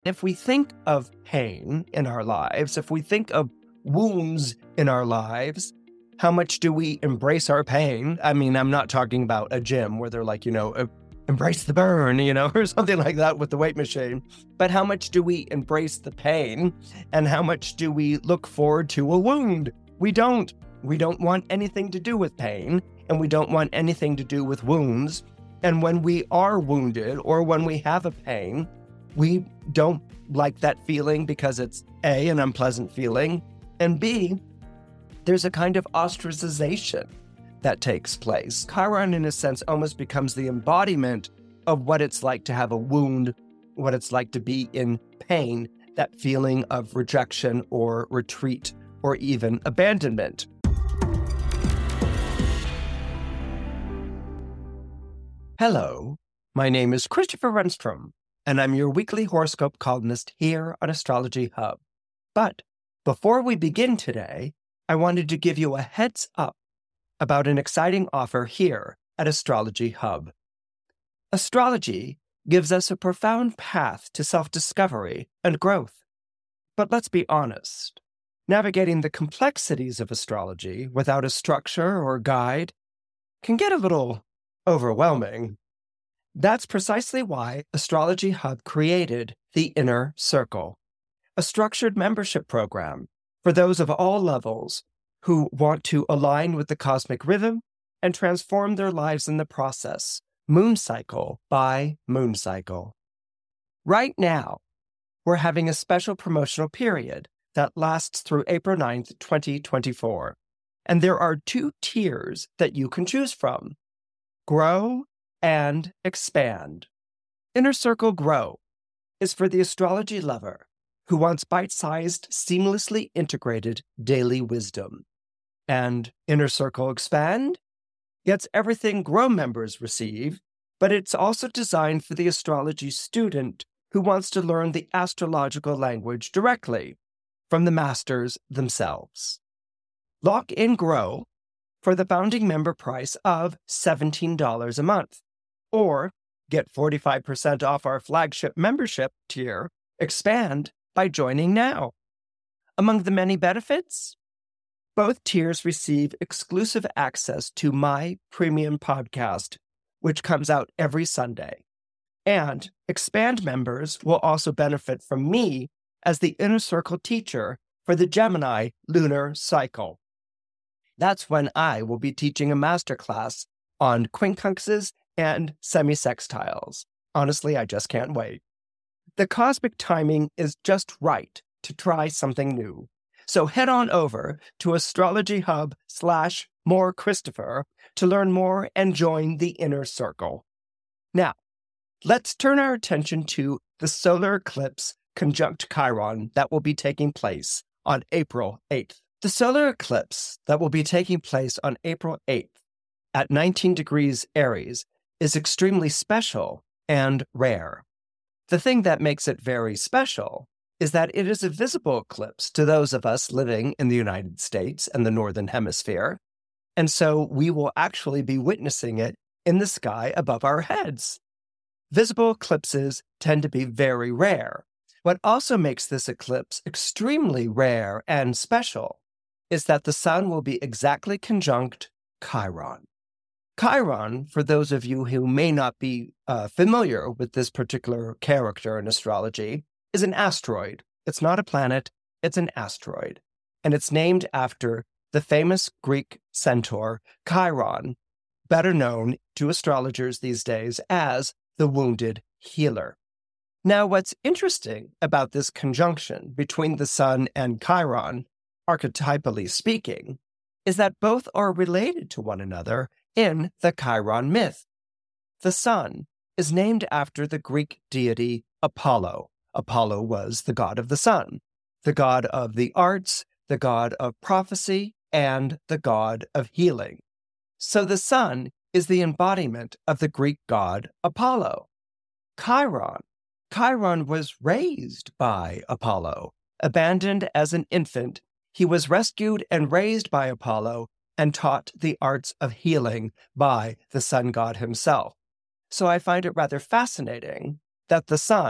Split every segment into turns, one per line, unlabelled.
If we think of pain in our lives, if we think of wounds in our lives, how much do we embrace our pain? I mean, I'm not talking about a gym where they're like, embrace the burn, or something like that with the weight machine. But how much do we embrace the pain? And how much do we look forward to a wound? We don't. We don't want anything to do with pain, and we don't want anything to do with wounds. And when we are wounded or when we have a pain, we don't like that feeling because it's A, an unpleasant feeling, and B, there's a kind of ostracization that takes place. Chiron, in a sense, almost becomes the embodiment of what it's like to have a wound, what it's like to be in pain, that feeling of rejection or retreat or even abandonment. Hello, my name is Christopher Renstrom, and I'm your weekly horoscope columnist here on Astrology Hub. But before we begin today, I wanted to give you a heads up about an exciting offer here at Astrology Hub. Astrology gives us a profound path to self-discovery and growth. But let's be honest, navigating the complexities of astrology without a structure or guide can get a little overwhelming. That's precisely why Astrology Hub created the Inner Circle, a structured membership program for those of all levels who want to align with the cosmic rhythm and transform their lives in the process, moon cycle by moon cycle. Right now, we're having a special promotional period that lasts through April 9th, 2024. And there are 2 tiers that you can choose from: Grow and Expand. Inner Circle Grow is for the astrology lover who wants bite-sized, seamlessly integrated daily wisdom. And Inner Circle Expand gets everything Grow members receive, but it's also designed for the astrology student who wants to learn the astrological language directly from the masters themselves. Lock in Grow for the founding member price of $17 a month, or get 45% off our flagship membership tier, Expand, by joining now. Among the many benefits, both tiers receive exclusive access to my premium podcast, which comes out every Sunday. And Expand members will also benefit from me as the Inner Circle teacher for the Gemini lunar cycle. That's when I will be teaching a masterclass on quincunxes and semisextiles. Honestly, I just can't wait. The cosmic timing is just right to try something new. So head on over to astrologyhub/morechristofer to learn more and join the Inner Circle. Now, let's turn our attention to the solar eclipse conjunct Chiron that will be taking place on April 8th. The solar eclipse that will be taking place on April 8th at 19 degrees Aries is extremely special and rare. The thing that makes it very special is that it is a visible eclipse to those of us living in the United States and the Northern Hemisphere, and so we will actually be witnessing it in the sky above our heads. Visible eclipses tend to be very rare. What also makes this eclipse extremely rare and special is that the sun will be exactly conjunct Chiron. Chiron, for those of you who may not be familiar with this particular character in astrology, is an asteroid. It's not a planet, it's an asteroid. And it's named after the famous Greek centaur Chiron, better known to astrologers these days as the wounded healer. Now, what's interesting about this conjunction between the sun and Chiron, archetypally speaking, is that both are related to one another in the Chiron myth. The sun is named after the Greek deity Apollo. Apollo was the god of the sun, the god of the arts, the god of prophecy, and the god of healing. So the sun is the embodiment of the Greek god Apollo. Chiron was raised by Apollo. Abandoned as an infant, he was rescued and raised by Apollo and taught the arts of healing by the sun god himself. So I find it rather fascinating that the sun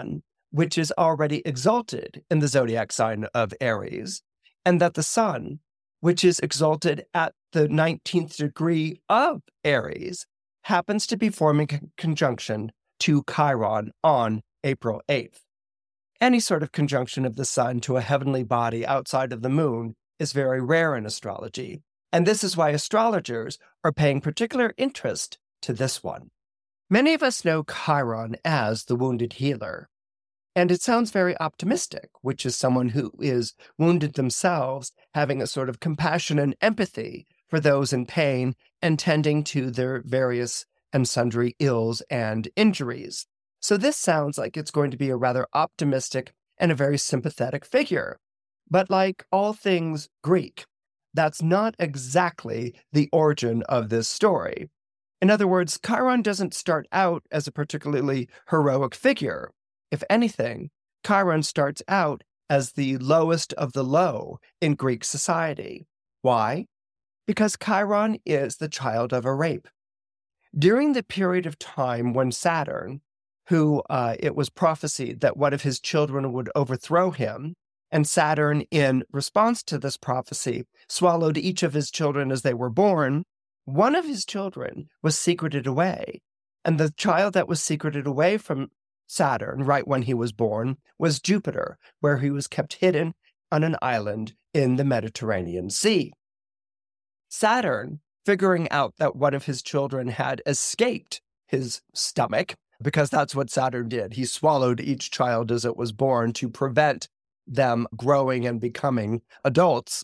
which is already exalted in the zodiac sign of Aries, and that the sun, which is exalted at the 19th degree of Aries, happens to be forming a conjunction to Chiron on April 8th. Any sort of conjunction of the sun to a heavenly body outside of the moon is very rare in astrology, and this is why astrologers are paying particular interest to this one. Many of us know Chiron as the wounded healer, and it sounds very optimistic, which is someone who is wounded themselves, having a sort of compassion and empathy for those in pain and tending to their various and sundry ills and injuries. So this sounds like it's going to be a rather optimistic and a very sympathetic figure. But like all things Greek, that's not exactly the origin of this story. In other words, Chiron doesn't start out as a particularly heroic figure. If anything, Chiron starts out as the lowest of the low in Greek society. Why? Because Chiron is the child of a rape. During the period of time when Saturn, who it was prophesied that one of his children would overthrow him, and Saturn, in response to this prophecy, swallowed each of his children as they were born, one of his children was secreted away. And the child that was secreted away from Saturn, right when he was born, was Jupiter, where he was kept hidden on an island in the Mediterranean Sea. Saturn, figuring out that one of his children had escaped his stomach, because that's what Saturn did. He swallowed each child as it was born to prevent them growing and becoming adults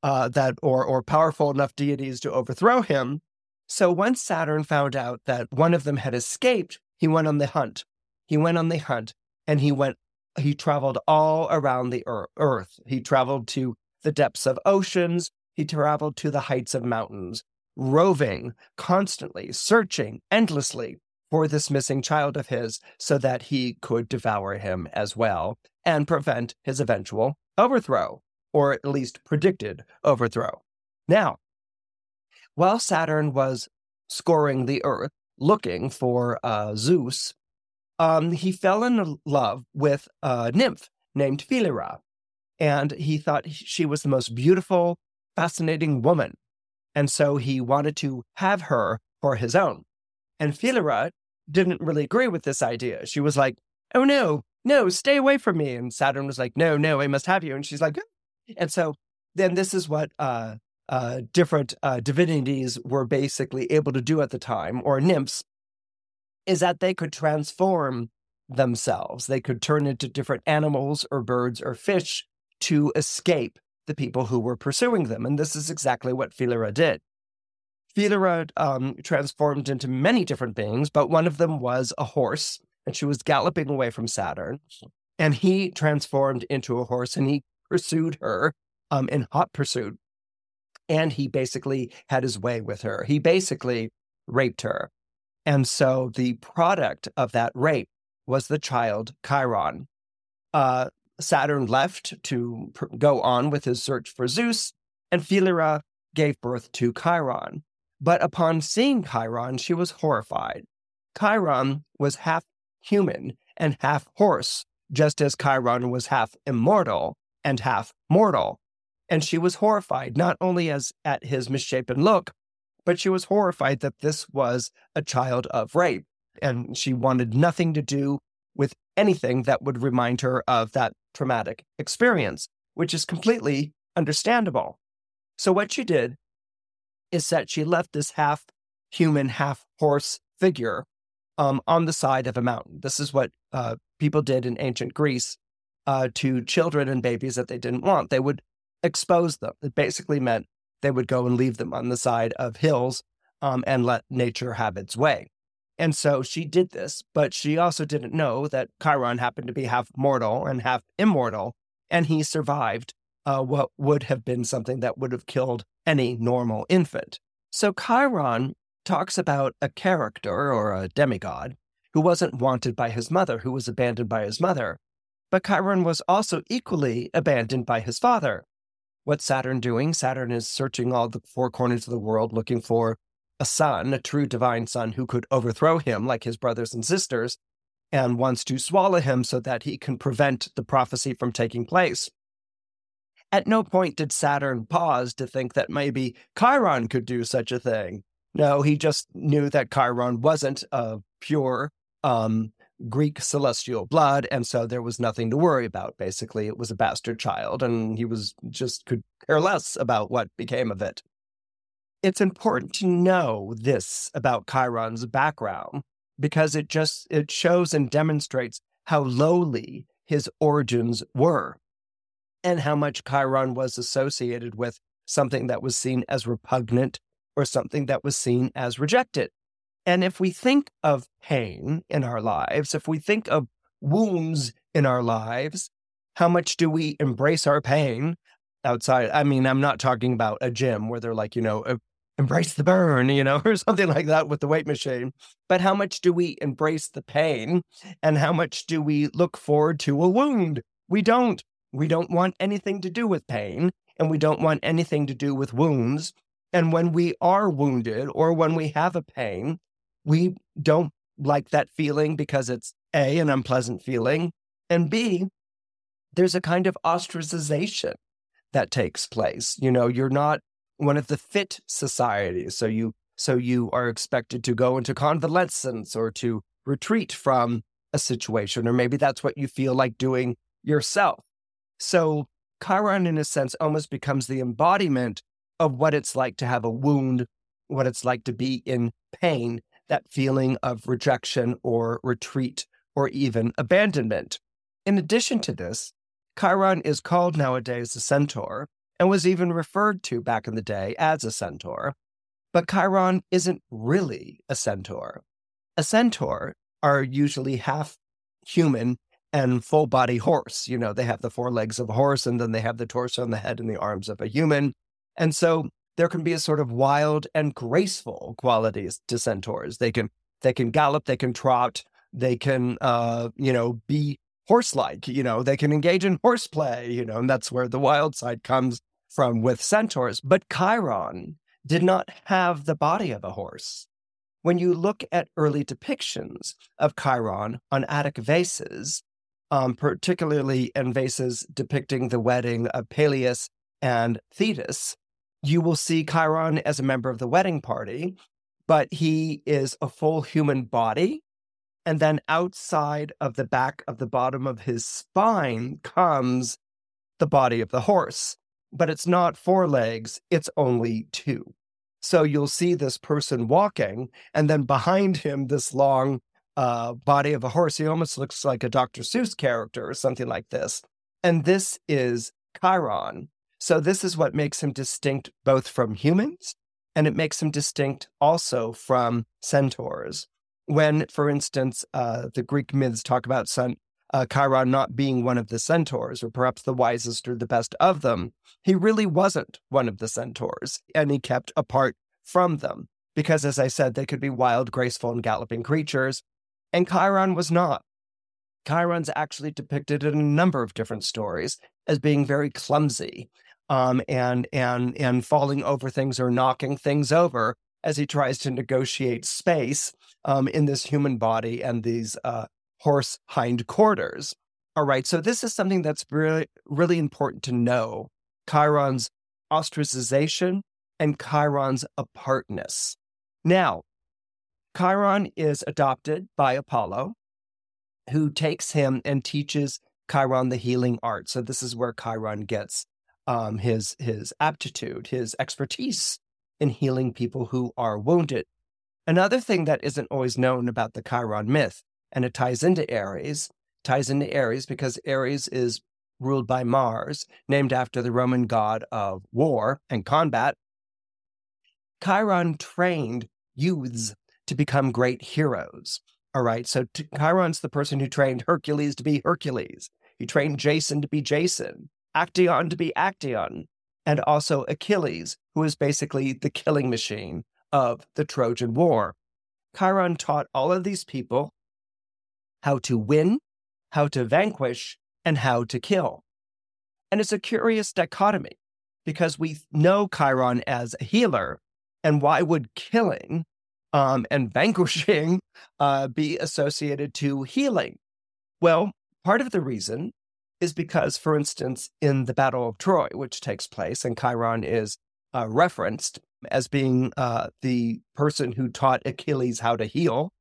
or powerful enough deities to overthrow him. So once Saturn found out that one of them had escaped, he went on the hunt. And he traveled all around the earth. He traveled to the depths of oceans. He traveled to the heights of mountains, roving constantly, searching endlessly for this missing child of his so that he could devour him as well and prevent his eventual overthrow, or at least predicted overthrow. Now, while Saturn was scouring the earth, looking for Zeus, he fell in love with a nymph named Philyra, and he thought she was the most beautiful, fascinating woman, and so he wanted to have her for his own. And Philyra didn't really agree with this idea. She was like, "Oh no, stay away from me." And Saturn was like, "No, I must have you." And she's like, "Oh." And so then this is what different divinities were basically able to do at the time, or nymphs, is that they could transform themselves. They could turn into different animals or birds or fish to escape the people who were pursuing them. And this is exactly what Philyra did. Philyra transformed into many different beings, but one of them was a horse, and she was galloping away from Saturn. And he transformed into a horse, and he pursued her in hot pursuit. And he basically had his way with her. He basically raped her. And so the product of that rape was the child Chiron. Saturn left to go on with his search for Zeus, and Philyra gave birth to Chiron. But upon seeing Chiron, she was horrified. Chiron was half human and half horse, just as Chiron was half immortal and half mortal. And she was horrified, not only at his misshapen look, but she was horrified that this was a child of rape. And she wanted nothing to do with anything that would remind her of that traumatic experience, which is completely understandable. So what she did is that she left this half human, half horse figure on the side of a mountain. This is what people did in ancient Greece to children and babies that they didn't want. They would expose them. It basically meant they would go and leave them on the side of hills and let nature have its way. And so she did this, but she also didn't know that Chiron happened to be half mortal and half immortal, and he survived what would have been something that would have killed any normal infant. So Chiron talks about a character or a demigod who wasn't wanted by his mother, who was abandoned by his mother. But Chiron was also equally abandoned by his father. What's Saturn doing? Saturn is searching all the four corners of the world, looking for a son, a true divine son who could overthrow him like his brothers and sisters. and wants to swallow him so that he can prevent the prophecy from taking place. At no point did Saturn pause to think that maybe Chiron could do such a thing. No, he just knew that Chiron wasn't of pure Greek celestial blood, and so there was nothing to worry about. Basically, it was a bastard child, and he could care less about what became of it. It's important to know this about Chiron's background because it shows and demonstrates how lowly his origins were and how much Chiron was associated with something that was seen as repugnant or something that was seen as rejected. And if we think of pain in our lives, if we think of wounds in our lives, how much do we embrace our pain outside? I mean, I'm not talking about a gym where they're like, embrace the burn, or something like that with the weight machine. But how much do we embrace the pain and how much do we look forward to a wound? We don't. We don't want anything to do with pain and we don't want anything to do with wounds. And when we are wounded or when we have a pain, we don't like that feeling because it's A, an unpleasant feeling, and B, there's a kind of ostracization that takes place. You're not one of the fit societies, so you are expected to go into convalescence or to retreat from a situation, or maybe that's what you feel like doing yourself. So Chiron, in a sense, almost becomes the embodiment of what it's like to have a wound, what it's like to be in pain, that feeling of rejection or retreat or even abandonment. In addition to this, Chiron is called nowadays a centaur and was even referred to back in the day as a centaur. But Chiron isn't really a centaur. A centaur are usually half human and full body horse. They have the 4 legs of a horse and then they have the torso and the head and the arms of a human. And so there can be a sort of wild and graceful qualities to centaurs. They can gallop, they can trot, they can, be horse-like, they can engage in horseplay, and that's where the wild side comes from with centaurs. But Chiron did not have the body of a horse. When you look at early depictions of Chiron on Attic vases, particularly in vases depicting the wedding of Peleus and Thetis, you will see Chiron as a member of the wedding party, but he is a full human body. And then outside of the back of the bottom of his spine comes the body of the horse. But it's not 4 legs, it's only 2. So you'll see this person walking, and then behind him, this long body of a horse. He almost looks like a Dr. Seuss character or something like this. And this is Chiron. So this is what makes him distinct both from humans, and it makes him distinct also from centaurs. When, for instance, the Greek myths talk about Chiron not being one of the centaurs, or perhaps the wisest or the best of them, he really wasn't one of the centaurs, and he kept apart from them. Because, as I said, they could be wild, graceful, and galloping creatures, and Chiron was not. Chiron's actually depicted in a number of different stories as being very clumsy, and falling over things or knocking things over as he tries to negotiate space in this human body and these horse hind quarters. All right, so this is something that's really, really important to know. Chiron's ostracization and Chiron's apartness. Now, Chiron is adopted by Apollo, who takes him and teaches Chiron the healing art. So this is where Chiron gets his aptitude, his expertise in healing people who are wounded. Another thing that isn't always known about the Chiron myth, and it ties into Ares because Ares is ruled by Mars, named after the Roman god of war and combat. Chiron trained youths to become great heroes. All right, so Chiron's the person who trained Hercules to be Hercules. He trained Jason to be Jason, Actaeon to be Actaeon, and also Achilles, who is basically the killing machine of the Trojan War. Chiron taught all of these people how to win, how to vanquish, and how to kill. And it's a curious dichotomy because we know Chiron as a healer, and why would killing and vanquishing be associated to healing? Well, part of the reason is because, for instance, in the Battle of Troy, which takes place, and Chiron is referenced as being the person who taught Achilles how to heal.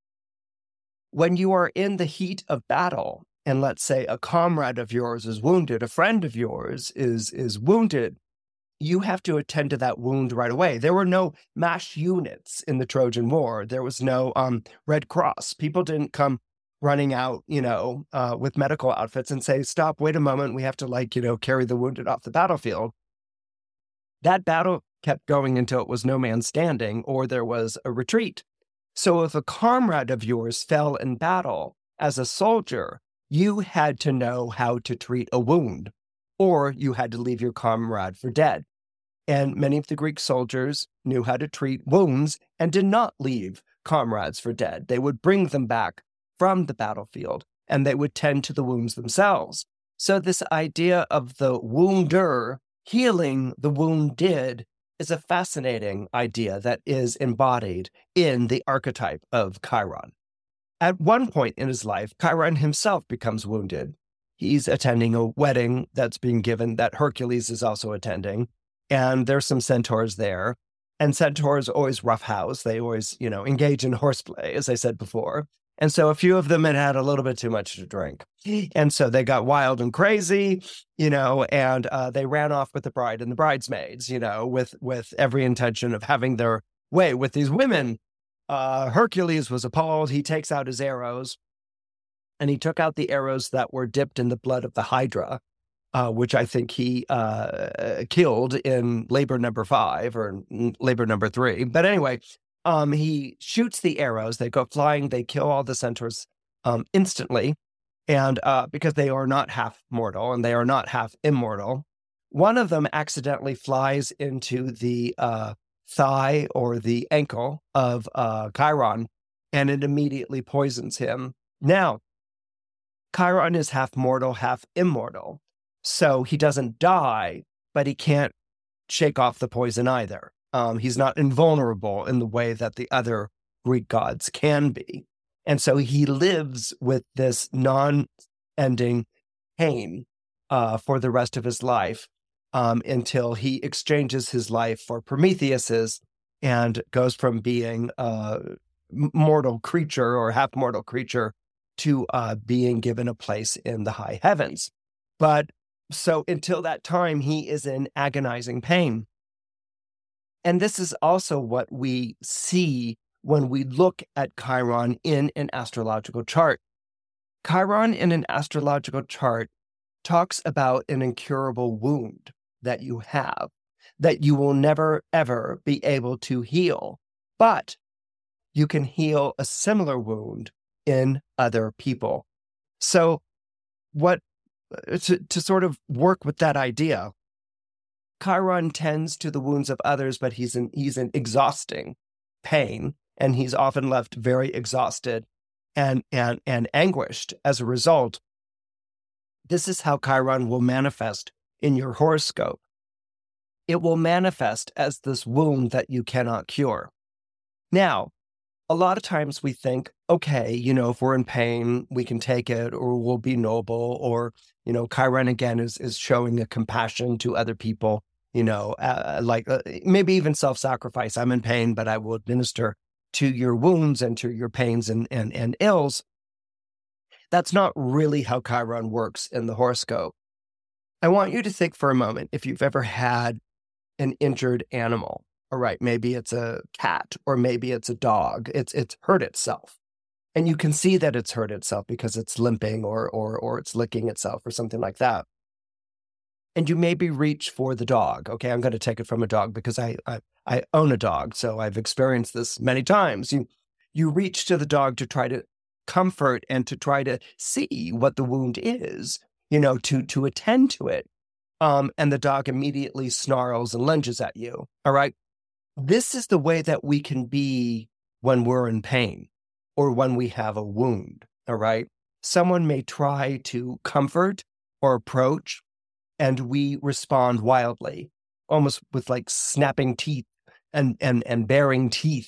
When you are in the heat of battle, and let's say a comrade of yours is wounded, a friend of yours is wounded, you have to attend to that wound right away. There were no MASH units in the Trojan War. There was no Red Cross. People didn't come running out, with medical outfits and say, stop, wait a moment, we have to carry the wounded off the battlefield. That battle kept going until it was no man standing or there was a retreat. So if a comrade of yours fell in battle as a soldier, you had to know how to treat a wound, or you had to leave your comrade for dead. And many of the Greek soldiers knew how to treat wounds and did not leave comrades for dead. They would bring them back from the battlefield, and they would tend to the wounds themselves. So this idea of the wounder healing the wounded is a fascinating idea that is embodied in the archetype of Chiron. At one point in his life, Chiron himself becomes wounded. He's attending a wedding that's being given that Hercules is also attending, and there's some centaurs there. And centaurs always roughhouse. They always, engage in horseplay, as I said before. And so a few of them had a little bit too much to drink. And so they got wild and crazy, and they ran off with the bride and the bridesmaids, with every intention of having their way with these women. Hercules was appalled. He takes out his arrows, and he took out the arrows that were dipped in the blood of the Hydra, which I think he killed in labor number 5 or labor number 3. But anyway, he shoots the arrows. They go flying. They kill all the centaurs instantly. And because they are not half mortal and they are not half immortal, one of them accidentally flies into the thigh or the ankle of Chiron, and it immediately poisons him. Now, Chiron is half mortal, half immortal. So he doesn't die, but he can't shake off the poison either. He's not invulnerable in the way that the other Greek gods can be. And so he lives with this non-ending pain for the rest of his life until he exchanges his life for Prometheus's and goes from being a mortal creature or half-mortal creature to being given a place in the high heavens. But so until that time, he is in agonizing pain. And this is also what we see when we look at Chiron in an astrological chart. Chiron in an astrological chart talks about an incurable wound that you have, that you will never, ever be able to heal. But you can heal a similar wound in other people. So to sort of work with that idea, Chiron tends to the wounds of others, but he's in exhausting pain, and he's often left very exhausted and anguished as a result. This is how Chiron will manifest in your horoscope. It will manifest as this wound that you cannot cure. Now, a lot of times we think, okay, if we're in pain, we can take it, or we'll be noble, or, Chiron again is showing a compassion to other people, maybe even self-sacrifice. I'm in pain, but I will administer to your wounds and to your pains and ills. That's not really how Chiron works in the horoscope. I want you to think for a moment if you've ever had an injured animal. All right, maybe it's a cat or maybe it's a dog. It's hurt itself. And you can see that it's hurt itself because it's limping or it's licking itself or something like that. And you maybe reach for the dog. Okay, I'm going to take it from a dog because I own a dog, so I've experienced this many times. You reach to the dog to try to comfort and to try to see what the wound is, to attend to it. And the dog immediately snarls and lunges at you. All right. This is the way that we can be when we're in pain or when we have a wound. All right. Someone may try to comfort or approach, and we respond wildly, almost with like snapping teeth and baring teeth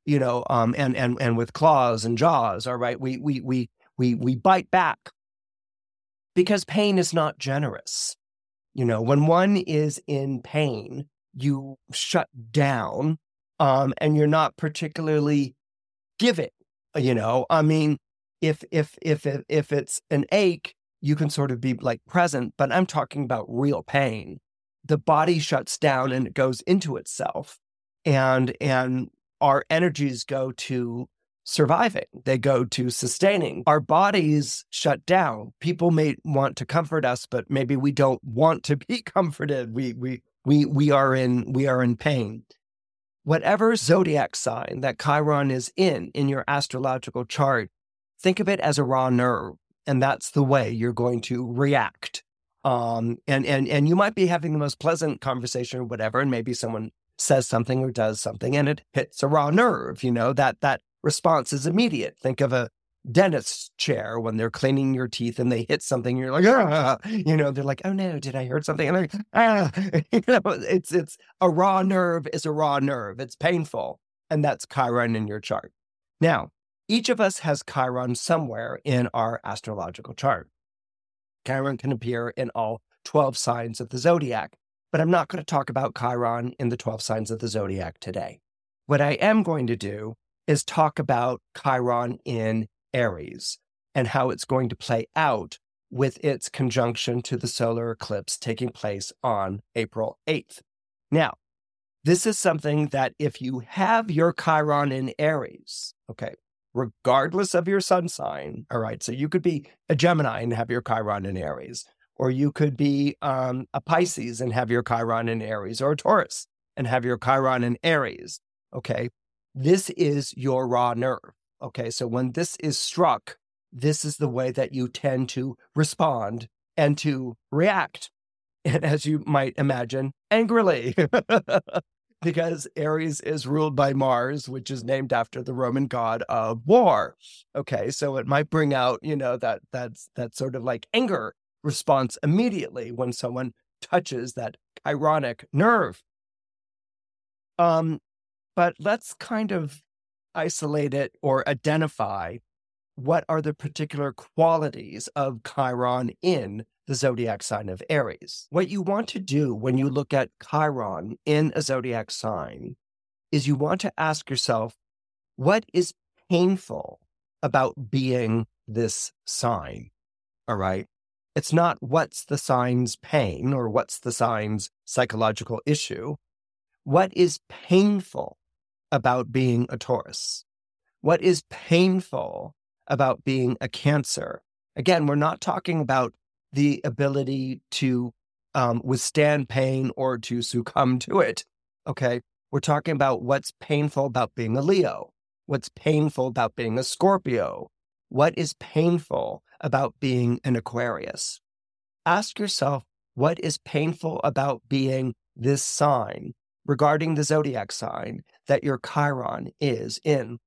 and with claws and jaws, all right? We bite back because pain is not generous. When one is in pain, you shut down, and you're not particularly giving. I mean, if it's an ache, you can sort of be like present, but I'm talking about real pain. The body shuts down and it goes into itself, and our energies go to surviving. They go to sustaining. Our bodies shut down. People may want to comfort us, but maybe we don't want to be comforted. We are in pain. Whatever zodiac sign that Chiron is in your astrological chart, think of it as a raw nerve, and that's the way you're going to react. And you might be having the most pleasant conversation or whatever, and maybe someone says something or does something, and it hits a raw nerve. That response is immediate. Think of a dentist's chair when they're cleaning your teeth and they hit something, you're like, they're like, oh no, did I hurt something? And like, it's a raw nerve is a raw nerve. It's painful. And that's Chiron in your chart. Now, each of us has Chiron somewhere in our astrological chart. Chiron can appear in all 12 signs of the zodiac, but I'm not going to talk about Chiron in the 12 signs of the zodiac today. What I am going to do is talk about Chiron in Aries and how it's going to play out with its conjunction to the solar eclipse taking place on April 8th. Now, this is something that if you have your Chiron in Aries, okay, regardless of your sun sign, all right, so you could be a Gemini and have your Chiron in Aries, or you could be a Pisces and have your Chiron in Aries, or a Taurus and have your Chiron in Aries, okay? This is your raw nerve. Okay, so when this is struck, this is the way that you tend to respond and to react. And as you might imagine, angrily, because Aries is ruled by Mars, which is named after the Roman god of war. Okay, so it might bring out, that sort of like anger response immediately when someone touches that Chironic nerve. But let's kind of isolate it or identify what are the particular qualities of Chiron in the zodiac sign of Aries. What you want to do when you look at Chiron in a zodiac sign is you want to ask yourself, what is painful about being this sign? All right. It's not what's the sign's pain or what's the sign's psychological issue. What is painful about being a Taurus? What is painful about being a Cancer? Again, we're not talking about the ability to withstand pain or to succumb to it, okay? We're talking about what's painful about being a Leo, what's painful about being a Scorpio, what is painful about being an Aquarius. Ask yourself, what is painful about being this sign regarding the zodiac sign that your Chiron is in?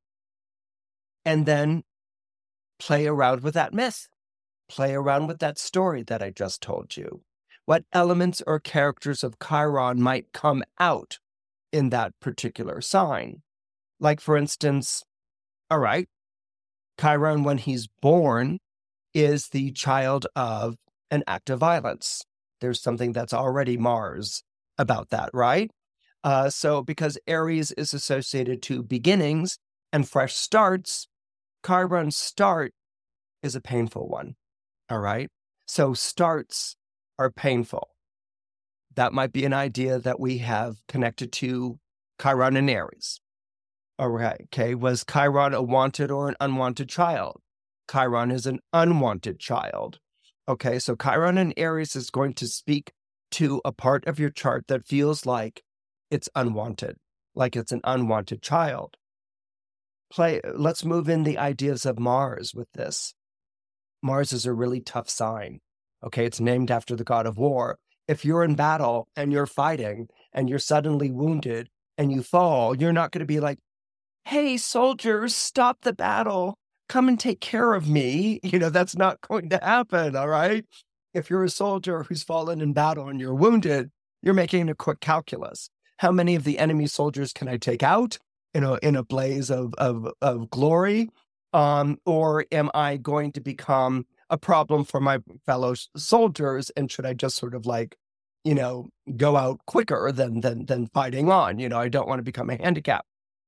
And then play around with that myth. Play around with that story that I just told you. What elements or characters of Chiron might come out in that particular sign? Like, for instance, all right, Chiron, when he's born, is the child of an act of violence. There's something that's already Mars about that, right? So because Aries is associated to beginnings and fresh starts, Chiron's start is a painful one, all right? So starts are painful. That might be an idea that we have connected to Chiron and Aries. All right, okay, was Chiron a wanted or an unwanted child? Chiron is an unwanted child. Okay, so Chiron and Aries is going to speak to a part of your chart that feels it's unwanted, like it's an unwanted child. Let's move in the ideas of Mars with this. Mars is a really tough sign. Okay, it's named after the god of war. If you're in battle and you're fighting and you're suddenly wounded and you fall, you're not going to be like, hey, soldiers, stop the battle. Come and take care of me. That's not going to happen, all right? If you're a soldier who's fallen in battle and you're wounded, you're making a quick calculus. How many of the enemy soldiers can I take out? in a blaze of glory? Or am I going to become a problem for my fellow soldiers? And should I just sort of like, go out quicker than fighting on? I don't want to become a handicap.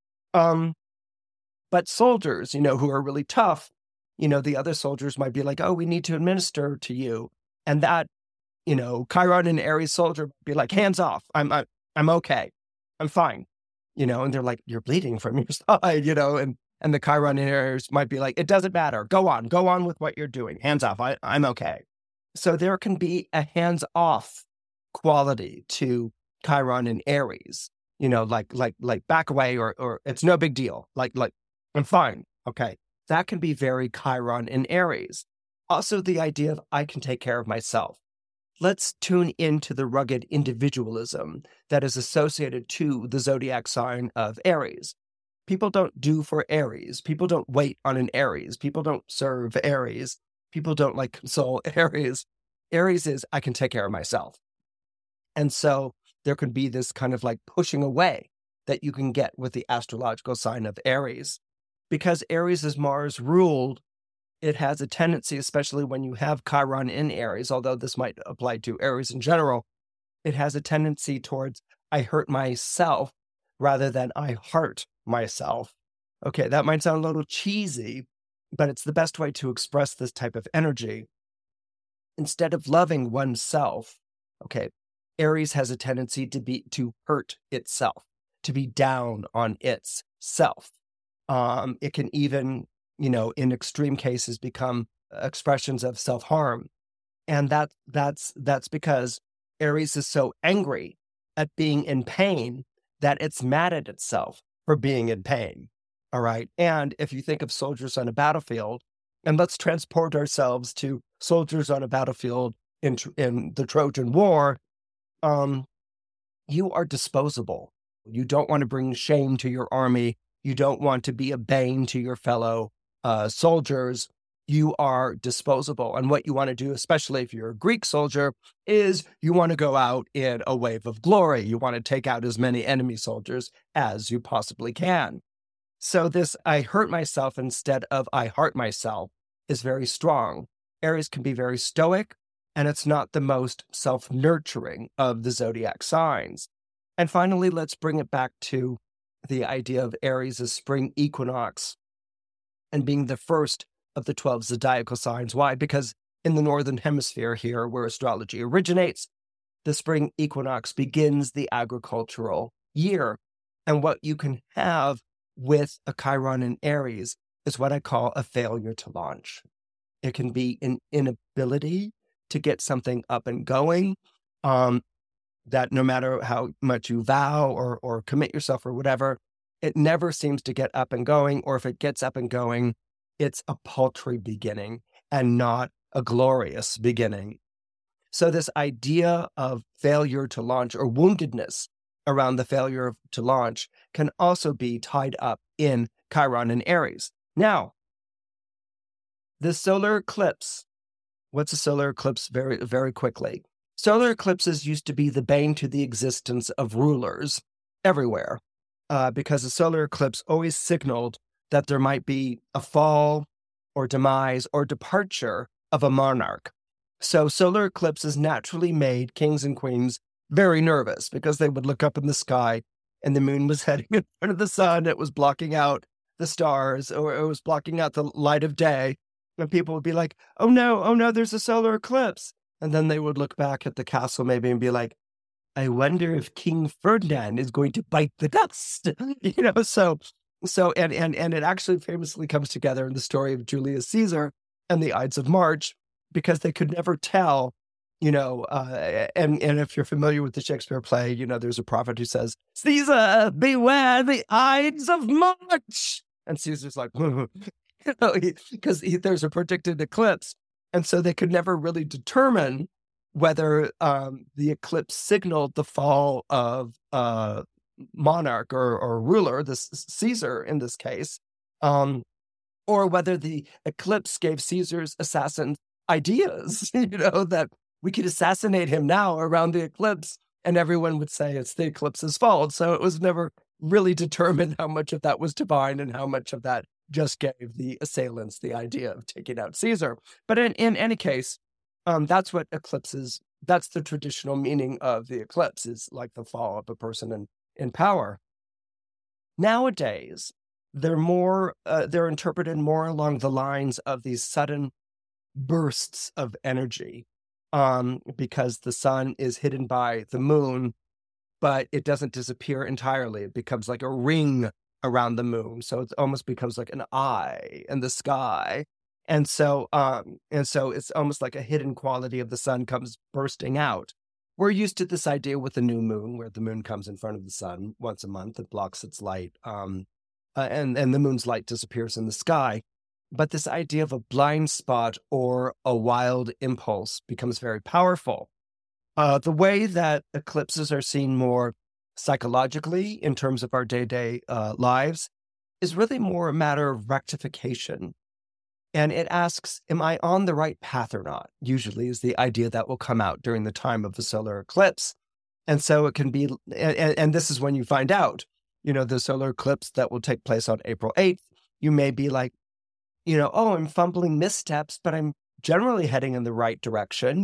But soldiers, who are really tough, the other soldiers might be like, oh, we need to administer to you. And that, Chiron and Aries soldier would be like, hands off. I'm okay. I'm fine. And they're like, you're bleeding from your side, and the Chiron and Aries might be like, it doesn't matter. Go on with what you're doing. Hands off. I'm okay. So there can be a hands off quality to Chiron and Aries, like back away or it's no big deal. Like I'm fine. Okay. That can be very Chiron and Aries. Also the idea of I can take care of myself. Let's tune into the rugged individualism that is associated to the zodiac sign of Aries. People don't do for Aries. People don't wait on an Aries. People don't serve Aries. People don't like console Aries. Aries is, I can take care of myself. And so there can be this kind of like pushing away that you can get with the astrological sign of Aries. Because Aries is Mars ruled, it has a tendency, especially when you have Chiron in Aries, although this might apply to Aries in general, it has a tendency towards I hurt myself rather than I heart myself. Okay, that might sound a little cheesy, but it's the best way to express this type of energy. Instead of loving oneself, okay, Aries has a tendency to hurt itself, to be down on itself. It can even, in extreme cases, become expressions of self-harm. And that's because Aries is so angry at being in pain that it's mad at itself for being in pain. All right. And if you think of soldiers on a battlefield, and let's transport ourselves to soldiers on a battlefield in the Trojan War, you are disposable. You don't want to bring shame to your army. You don't want to be a bane to your fellow soldiers. You are disposable. And what you want to do, especially if you're a Greek soldier, is you want to go out in a wave of glory. You want to take out as many enemy soldiers as you possibly can. So this I hurt myself instead of I heart myself is very strong. Aries can be very stoic, and it's not the most self-nurturing of the zodiac signs. And finally, let's bring it back to the idea of Aries as spring equinox and being the first of the 12 zodiacal signs. Why? Because in the Northern Hemisphere here, where astrology originates, the spring equinox begins the agricultural year. And what you can have with a Chiron in Aries is what I call a failure to launch. It can be an inability to get something up and going, that no matter how much you vow or commit yourself or whatever, it never seems to get up and going. Or if it gets up and going, it's a paltry beginning and not a glorious beginning. So this idea of failure to launch or woundedness around the failure to launch can also be tied up in Chiron and Aries. Now, the solar eclipse. What's a solar eclipse? Very, very quickly. Solar eclipses used to be the bane to the existence of rulers everywhere, because a solar eclipse always signaled that there might be a fall or demise or departure of a monarch. So solar eclipses naturally made kings and queens very nervous because they would look up in the sky and the moon was heading in front of the sun. It was blocking out the stars, or it was blocking out the light of day. And people would be like, oh no, there's a solar eclipse. And then they would look back at the castle maybe and be like, I wonder if King Ferdinand is going to bite the dust. So it actually famously comes together in the story of Julius Caesar and the Ides of March, because they could never tell, and if you're familiar with the Shakespeare play, there's a prophet who says, Caesar, beware the Ides of March. And Caesar's like, because there's a predicted eclipse. And so they could never really determine whether the eclipse signaled the fall of monarch or ruler, this Caesar in this case, or whether the eclipse gave Caesar's assassins ideas, that we could assassinate him now around the eclipse and everyone would say it's the eclipse's fault. So it was never really determine how much of that was divine and how much of that just gave the assailants the idea of taking out Caesar. But in any case, that's what eclipses, that's the traditional meaning of the eclipse, is like the fall of a person in power. Nowadays, they're interpreted more along the lines of these sudden bursts of energy, because the sun is hidden by the moon, but it doesn't disappear entirely. It becomes like a ring around the moon. So it almost becomes like an eye in the sky. And so it's almost like a hidden quality of the sun comes bursting out. We're used to this idea with the new moon, where the moon comes in front of the sun once a month. It blocks its light, and the moon's light disappears in the sky. But this idea of a blind spot or a wild impulse becomes very powerful. The way that eclipses are seen more psychologically in terms of our day-to-day lives is really more a matter of rectification. And it asks, am I on the right path or not? Usually is the idea that will come out during the time of a solar eclipse. And so it can be, and this is when you find out, the solar eclipse that will take place on April 8th, you may be like, oh, I'm fumbling missteps, but I'm generally heading in the right direction,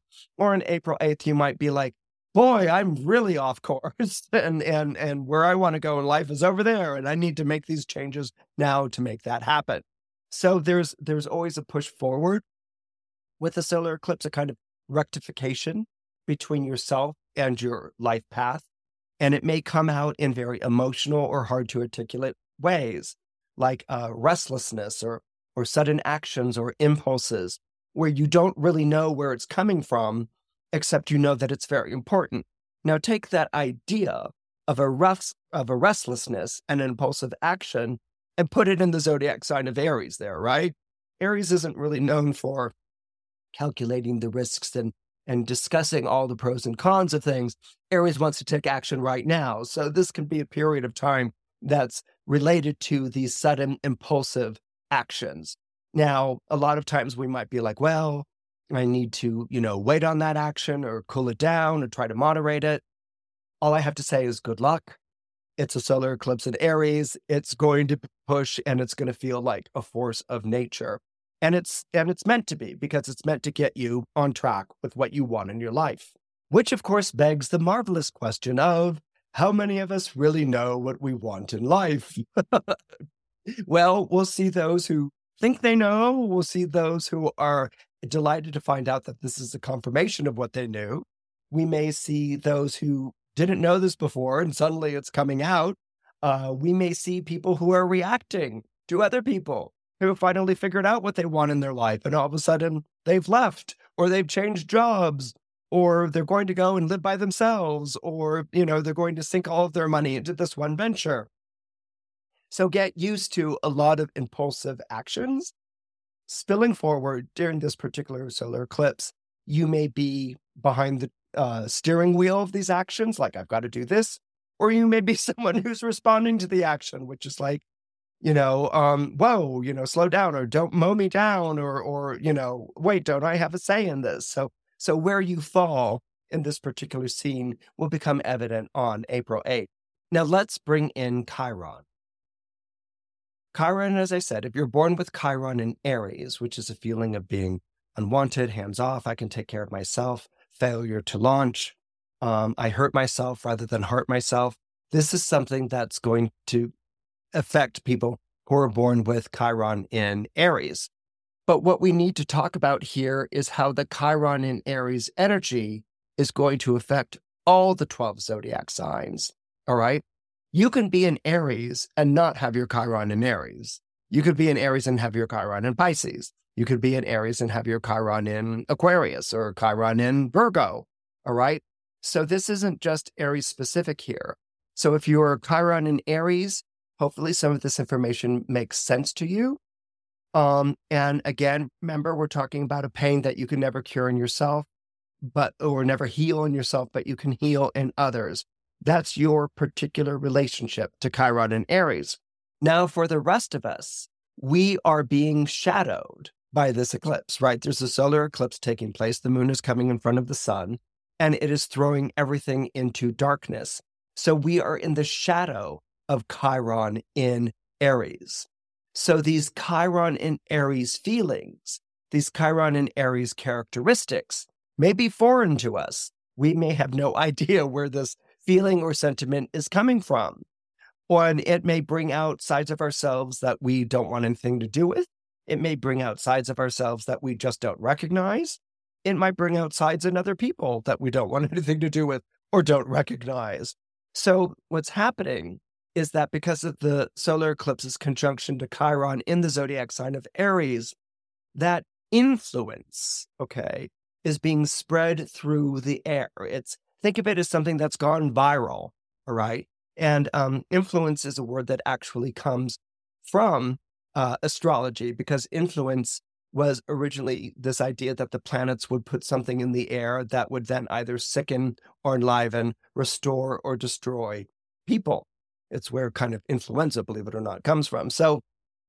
or on April 8th, you might be like, boy, I'm really off course and where I want to go in life is over there. And I need to make these changes now to make that happen. So there's always a push forward with a solar eclipse, a kind of rectification between yourself and your life path. And it may come out in very emotional or hard to articulate ways, like restlessness or sudden actions or impulses where you don't really know where it's coming from, except you know that it's very important. Now take that idea of a restlessness and an impulsive action and put it in the zodiac sign of Aries there, right? Aries isn't really known for calculating the risks and discussing all the pros and cons of things. Aries wants to take action right now. So this can be a period of time that's related to these sudden impulsive actions. Now, a lot of times we might be like, well, I need to, wait on that action or cool it down or try to moderate it. All I have to say is good luck. It's a solar eclipse in Aries. It's going to push and it's going to feel like a force of nature. And it's meant to be, because it's meant to get you on track with what you want in your life. Which, of course, begs the marvelous question of, how many of us really know what we want in life? Well, we'll see those who think they know. We'll see those who are delighted to find out that this is a confirmation of what they knew. We may see those who didn't know this before and suddenly it's coming out. We may see people who are reacting to other people who have finally figured out what they want in their life, and all of a sudden they've left, or they've changed jobs, or they're going to go and live by themselves, or, they're going to sink all of their money into this one venture. So get used to a lot of impulsive actions spilling forward during this particular solar eclipse. You may be behind the steering wheel of these actions, like I've got to do this, or you may be someone who's responding to the action, which is like, whoa, slow down, or don't mow me down, or wait, don't I have a say in this? So where you fall in this particular scene will become evident on April 8th. Now let's bring in Chiron. Chiron, as I said, if you're born with Chiron in Aries, which is a feeling of being unwanted, hands-off, I can take care of myself, failure to launch, I hurt myself rather than hurt myself. This is something that's going to affect people who are born with Chiron in Aries. But what we need to talk about here is how the Chiron in Aries energy is going to affect all the 12 zodiac signs, all right? You can be in Aries and not have your Chiron in Aries. You could be in Aries and have your Chiron in Pisces. You could be in Aries and have your Chiron in Aquarius or Chiron in Virgo, all right? So this isn't just Aries specific here. So if you're Chiron in Aries, hopefully some of this information makes sense to you. And again, remember, we're talking about a pain that you can never cure in yourself, or never heal in yourself, but you can heal in others. That's your particular relationship to Chiron and Aries. Now, for the rest of us, we are being shadowed by this eclipse, right? There's a solar eclipse taking place. The moon is coming in front of the sun, and it is throwing everything into darkness. So we are in the shadow of Chiron in Aries. So these Chiron in Aries feelings, these Chiron in Aries characteristics may be foreign to us. We may have no idea where this feeling or sentiment is coming from. Or it may bring out sides of ourselves that we don't want anything to do with. It may bring out sides of ourselves that we just don't recognize. It might bring out sides in other people that we don't want anything to do with or don't recognize. So what's happening is that because of the solar eclipse's conjunction to Chiron in the zodiac sign of Aries, that influence, is being spread through the air. Think of it as something that's gone viral, all right? And influence is a word that actually comes from astrology, because influence was originally this idea that the planets would put something in the air that would then either sicken or enliven, restore or destroy people. It's where kind of influenza, believe it or not, comes from. So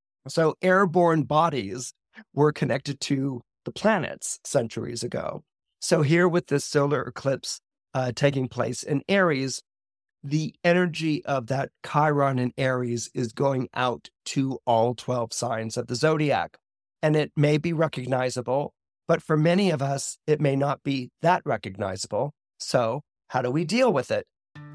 airborne bodies were connected to the planets centuries ago. So here with this solar eclipse taking place in Aries, the energy of that Chiron in Aries is going out to all 12 signs of the zodiac. And it may be recognizable, but for many of us, it may not be that recognizable. So how do we deal with it?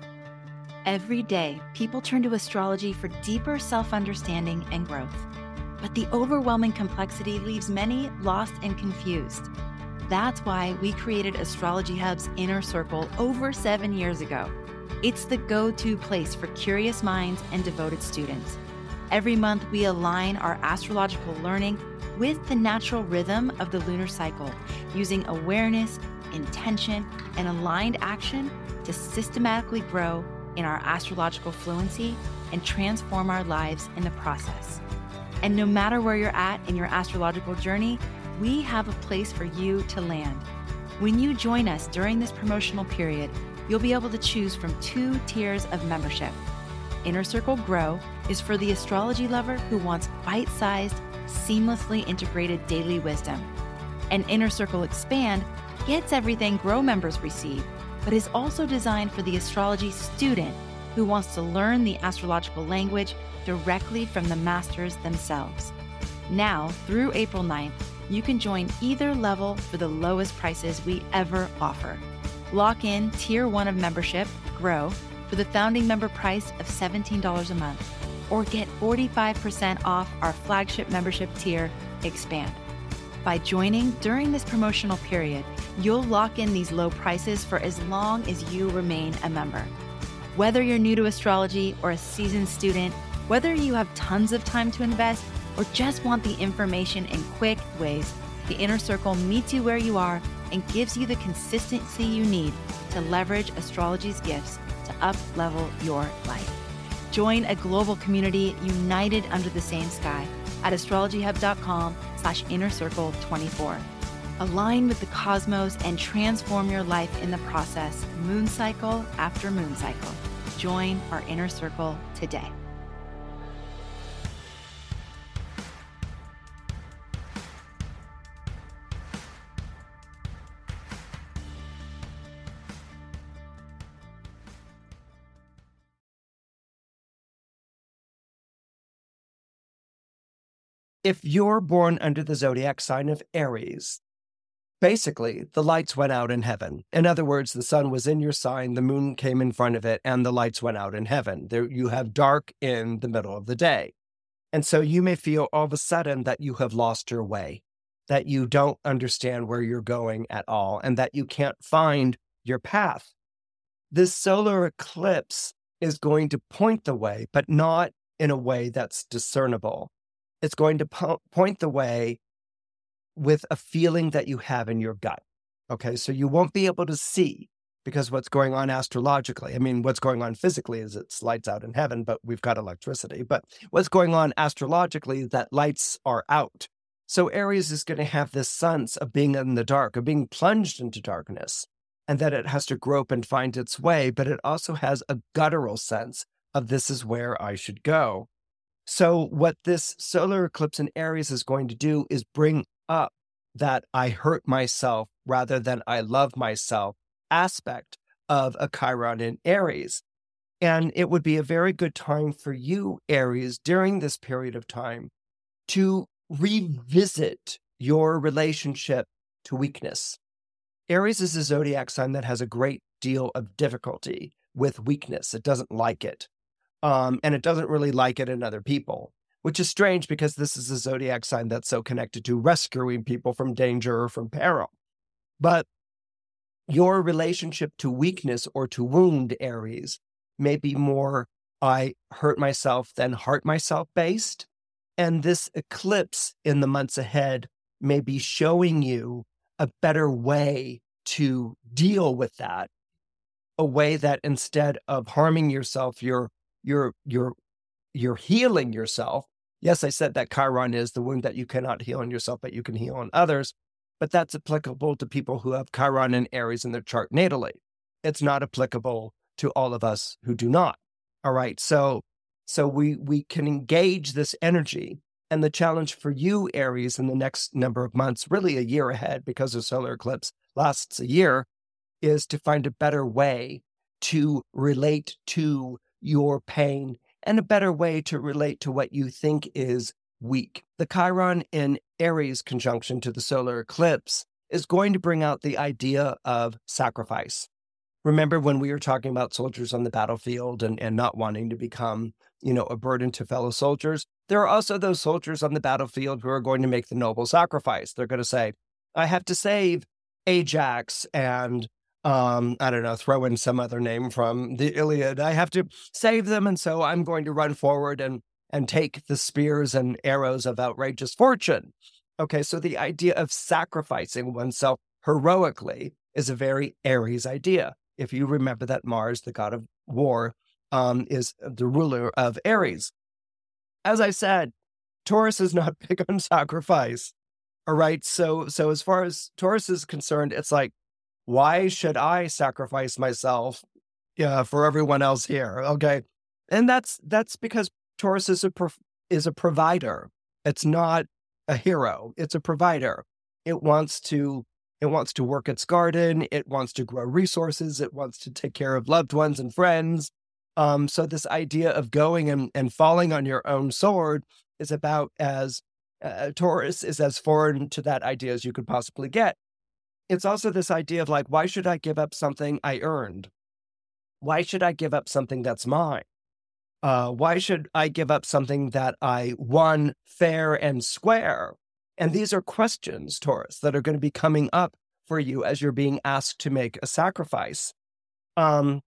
Every day, people turn to astrology for deeper self-understanding and growth. But the overwhelming complexity leaves many lost and confused. That's why we created Astrology Hub's Inner Circle over 7 years ago. It's the go-to place for curious minds and devoted students. Every month, we align our astrological learning with the natural rhythm of the lunar cycle, using awareness, intention, and aligned action to systematically grow in our astrological fluency and transform our lives in the process. And no matter where you're at in your astrological journey, we have a place for you to land. When you join us during this promotional period, you'll be able to choose from 2 tiers of membership. Inner Circle Grow is for the astrology lover who wants bite-sized, seamlessly integrated daily wisdom. And Inner Circle Expand gets everything Grow members receive, but is also designed for the astrology student who wants to learn the astrological language directly from the masters themselves. Now, through April 9th, you can join either level for the lowest prices we ever offer. Lock in Tier 1 of membership, Grow, for the founding member price of $17 a month, or get 45% off our flagship membership tier, Expand. By joining during this promotional period, you'll lock in these low prices for as long as you remain a member. Whether you're new to astrology or a seasoned student, whether you have tons of time to invest or just want the information in quick ways, the Inner Circle meets you where you are and gives you the consistency you need to leverage astrology's gifts to up-level your life. Join a global community united under the same sky at astrologyhub.com/innercircle24. Align with the cosmos and transform your life in the process, moon cycle after moon cycle. Join our Inner Circle today.
If you're born under the zodiac sign of Aries, basically the lights went out in heaven. In other words, the sun was in your sign, the moon came in front of it, and the lights went out in heaven. There, you have dark in the middle of the day. And so you may feel all of a sudden that you have lost your way, that you don't understand where you're going at all, and that you can't find your path. This solar eclipse is going to point the way, but not in a way that's discernible. It's going to point the way with a feeling that you have in your gut. Okay, so you won't be able to see, because what's going on astrologically, I mean, what's going on physically is it's lights out in heaven, but we've got electricity. But what's going on astrologically is that lights are out. So Aries is going to have this sense of being in the dark, of being plunged into darkness, and that it has to grope and find its way, but it also has a guttural sense of this is where I should go. So what this solar eclipse in Aries is going to do is bring up that I hurt myself rather than I love myself aspect of a Chiron in Aries. And it would be a very good time for you, Aries, during this period of time to revisit your relationship to weakness. Aries is a zodiac sign that has a great deal of difficulty with weakness. It doesn't like it. And it doesn't really like it in other people, which is strange because this is a zodiac sign that's so connected to rescuing people from danger or from peril. But your relationship to weakness or to wound, Aries, may be more I hurt myself than hurt myself based. And this eclipse in the months ahead may be showing you a better way to deal with that, a way that instead of harming yourself, you're healing yourself. Yes, I said that Chiron is the wound that you cannot heal in yourself, but you can heal in others. But that's applicable to people who have Chiron and Aries in their chart natally. It's not applicable to all of us who do not. All right. So we can engage this energy. And the challenge for you, Aries, in the next number of months, really a year ahead, because the solar eclipse lasts a year, is to find a better way to relate to your pain and a better way to relate to what you think is weak. The Chiron in Aries conjunction to the solar eclipse is going to bring out the idea of sacrifice. Remember when we were talking about soldiers on the battlefield and not wanting to become, a burden to fellow soldiers? There are also those soldiers on the battlefield who are going to make the noble sacrifice. They're going to say, I have to save Ajax and, throw in some other name from the Iliad. I have to save them, and so I'm going to run forward and take the spears and arrows of outrageous fortune. Okay, so the idea of sacrificing oneself heroically is a very Aries idea. If you remember that Mars, the god of war, is the ruler of Aries. As I said, Taurus is not big on sacrifice. All right. So as far as Taurus is concerned, it's like, why should I sacrifice myself for everyone else here? Okay. And that's because Taurus is a provider. It's not a hero. It's a provider. It wants to work its garden. It wants to grow resources. It wants to take care of loved ones and friends. So this idea of going and falling on your own sword is about as Taurus is as foreign to that idea as you could possibly get. It's also this idea of like, why should I give up something I earned? Why should I give up something that's mine? Why should I give up something that I won fair and square? And these are questions, Taurus, that are going to be coming up for you as you're being asked to make a sacrifice. The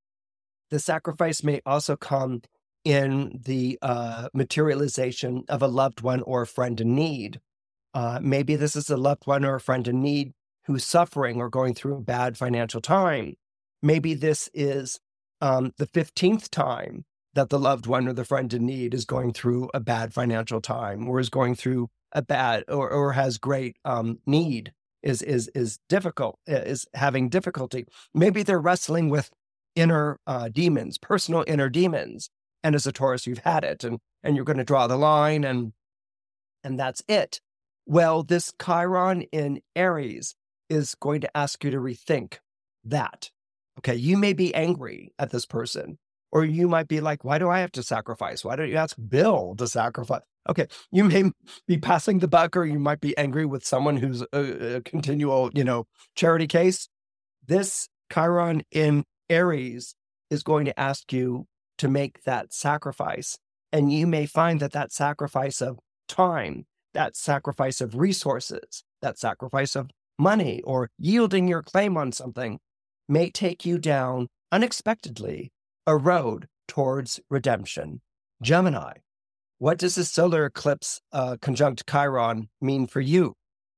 sacrifice may also come in the materialization of a loved one or a friend in need. Maybe this is a loved one or a friend in need who's suffering or going through a bad financial time. Maybe this is the 15th time that the loved one or the friend in need is going through a bad financial time or is going through a bad or has great need, is difficult, is having difficulty. Maybe they're wrestling with inner demons, personal inner demons. And as a Taurus, you've had it and you're going to draw the line and that's it. Well, this Chiron in Aries is going to ask you to rethink that. Okay, you may be angry at this person, or you might be like, why do I have to sacrifice? Why don't you ask Bill to sacrifice? Okay, you may be passing the buck, or you might be angry with someone who's a continual, charity case. This Chiron in Aries is going to ask you to make that sacrifice. And you may find that sacrifice of time, that sacrifice of resources, that sacrifice of money, or yielding your claim on something may take you down unexpectedly a road towards redemption. Gemini, what does this solar eclipse conjunct Chiron mean for you?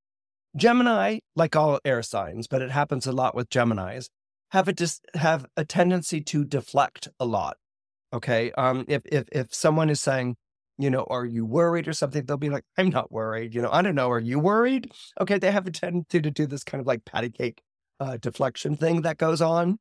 Gemini, like all air signs, but it happens a lot with Geminis, have a tendency to deflect a lot. Okay, if someone is saying, are you worried or something? They'll be like, I'm not worried. I don't know. Are you worried? Okay, they have a tendency to do this kind of like patty cake deflection thing that goes on,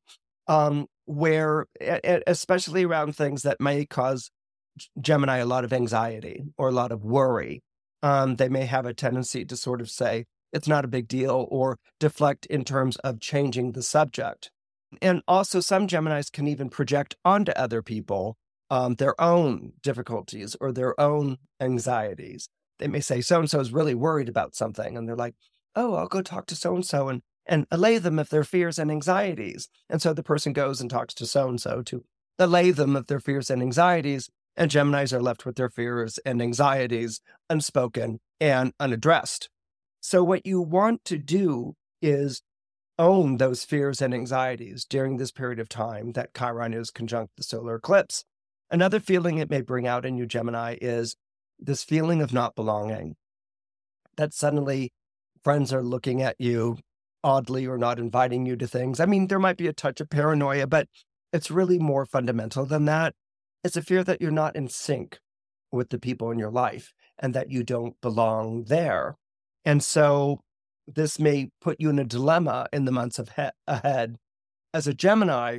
where especially around things that may cause Gemini a lot of anxiety or a lot of worry. They may have a tendency to sort of say, it's not a big deal, or deflect in terms of changing the subject. And also some Geminis can even project onto other people their own difficulties or their own anxieties. They may say, so-and-so is really worried about something. And they're like, oh, I'll go talk to so-and-so and allay them of their fears and anxieties. And so the person goes and talks to so-and-so to allay them of their fears and anxieties. And Geminis are left with their fears and anxieties unspoken and unaddressed. So what you want to do is own those fears and anxieties during this period of time that Chiron is conjunct the solar eclipse. Another feeling it may bring out in you, Gemini, is this feeling of not belonging, that suddenly friends are looking at you oddly or not inviting you to things. I mean, there might be a touch of paranoia, but it's really more fundamental than that. It's a fear that you're not in sync with the people in your life and that you don't belong there. And so this may put you in a dilemma in the months ahead. As a Gemini,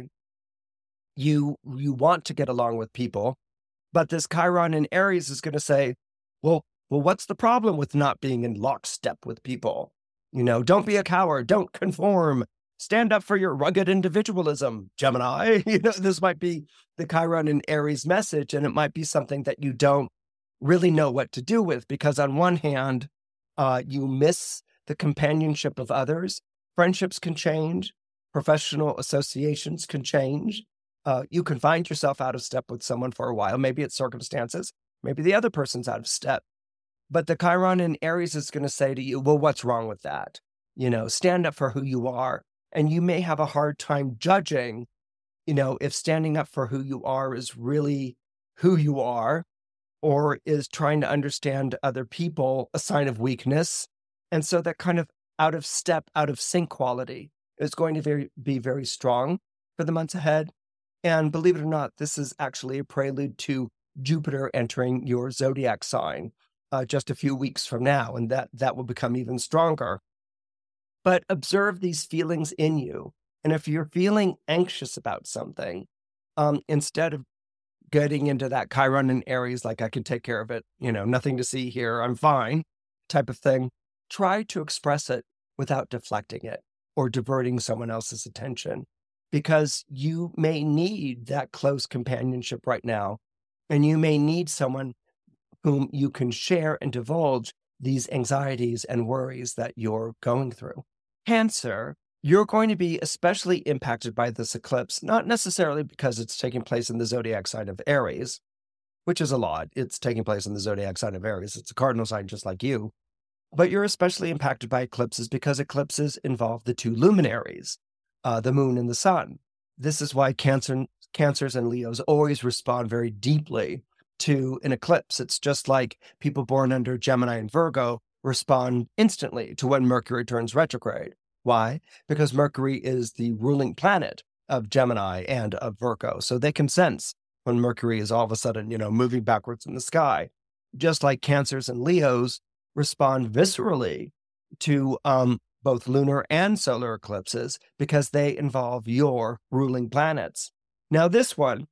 you want to get along with people, but this Chiron in Aries is going to say, well, what's the problem with not being in lockstep with people? Don't be a coward, don't conform, stand up for your rugged individualism, Gemini. This might be the Chiron in Aries message, and it might be something that you don't really know what to do with, because on one hand, you miss the companionship of others. Friendships can change. Professional associations can change. You can find yourself out of step with someone for a while. Maybe it's circumstances. Maybe the other person's out of step. But the Chiron in Aries is going to say to you, well, what's wrong with that? Stand up for who you are. And you may have a hard time judging, if standing up for who you are is really who you are, or is trying to understand other people a sign of weakness. And so that kind of out of step, out of sync quality is going to be very strong for the months ahead. And believe it or not, this is actually a prelude to Jupiter entering your zodiac sign just a few weeks from now, and that will become even stronger. But observe these feelings in you. And if you're feeling anxious about something, instead of getting into that Chiron in Aries, like I can take care of it, nothing to see here, I'm fine type of thing, try to express it without deflecting it or diverting someone else's attention, because you may need that close companionship right now, and you may need someone whom you can share and divulge these anxieties and worries that you're going through. Cancer, you're going to be especially impacted by this eclipse, not necessarily because it's taking place in the zodiac sign of Aries, which is a lot. It's taking place in the zodiac sign of Aries. It's a cardinal sign just like you. But you're especially impacted by eclipses because eclipses involve the two luminaries, the moon and the sun. This is why Cancers and Leos always respond very deeply to an eclipse. It's just like people born under Gemini and Virgo respond instantly to when Mercury turns retrograde. Why? Because Mercury is the ruling planet of Gemini and of Virgo. So they can sense when Mercury is all of a sudden, moving backwards in the sky. Just like Cancers and Leos respond viscerally to both lunar and solar eclipses because they involve your ruling planets. Now, this one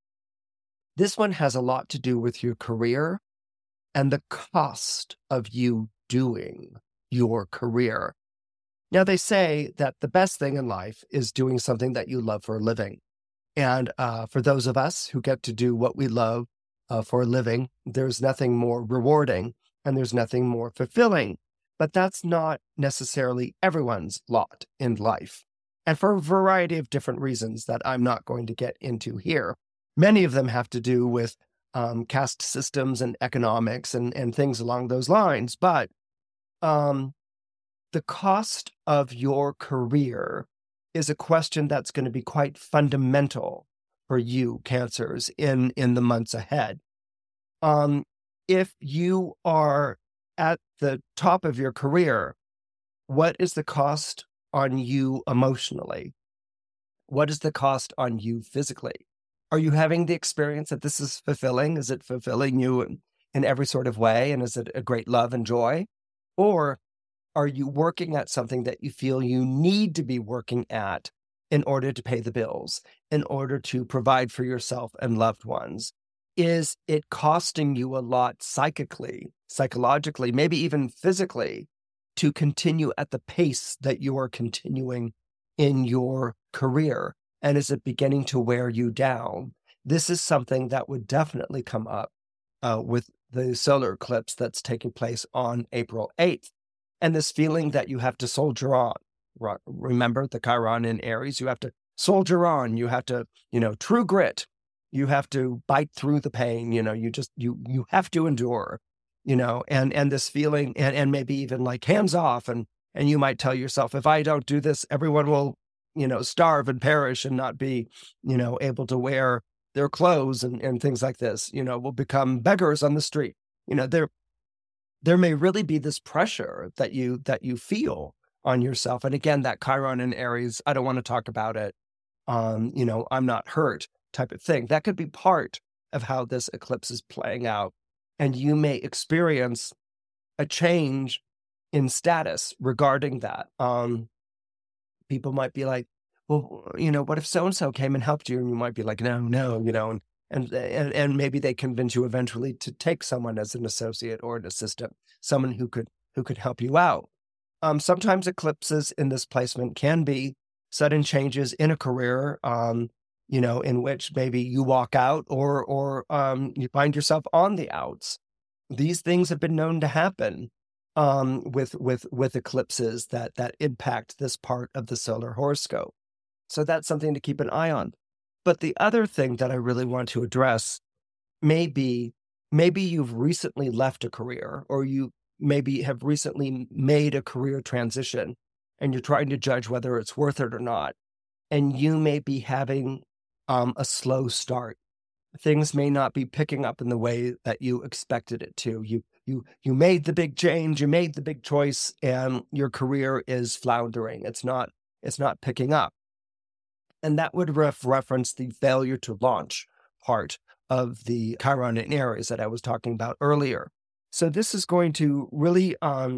has a lot to do with your career and the cost of you doing your career. Now, they say that the best thing in life is doing something that you love for a living. And for those of us who get to do what we love for a living, there's nothing more rewarding and there's nothing more fulfilling. But that's not necessarily everyone's lot in life. And for a variety of different reasons that I'm not going to get into here. Many of them have to do with caste systems and economics and things along those lines. But the cost of your career is a question that's going to be quite fundamental for you, Cancers, in the months ahead. If you are at the top of your career, what is the cost on you emotionally? What is the cost on you physically? Are you having the experience that this is fulfilling? Is it fulfilling you in every sort of way? And is it a great love and joy? Or are you working at something that you feel you need to be working at in order to pay the bills, in order to provide for yourself and loved ones? Is it costing you a lot psychically, psychologically, maybe even physically, to continue at the pace that you are continuing in your career? And is it beginning to wear you down? This is something that would definitely come up with the solar eclipse that's taking place on April 8th. And this feeling that you have to soldier on. Remember the Chiron in Aries, you have to soldier on. You have to, true grit. You have to bite through the pain. You have to endure, and this feeling and maybe even like hands off. And you might tell yourself, if I don't do this, everyone will, starve and perish and not be, able to wear their clothes and things like this, will become beggars on the street. There may really be this pressure that you feel on yourself. And again, that Chiron in Aries, I don't want to talk about it. I'm not hurt type of thing. That could be part of how this eclipse is playing out. And you may experience a change in status regarding that. People might be like, well, what if so-and-so came and helped you? And you might be like, no, and maybe they convince you eventually to take someone as an associate or an assistant, someone who could help you out. Sometimes eclipses in this placement can be sudden changes in a career, in which maybe you walk out or you find yourself on the outs. These things have been known to happen with eclipses that impact this part of the solar horoscope. So that's something to keep an eye on. But the other thing that I really want to address maybe you've recently left a career, or you maybe have recently made a career transition and you're trying to judge whether it's worth it or not. And you may be having a slow start. Things may not be picking up in the way that you expected it to. You made the big change, you made the big choice, and your career is floundering. It's not picking up. And that would reference the failure to launch part of the Chiron in Aries that I was talking about earlier. So this is going to really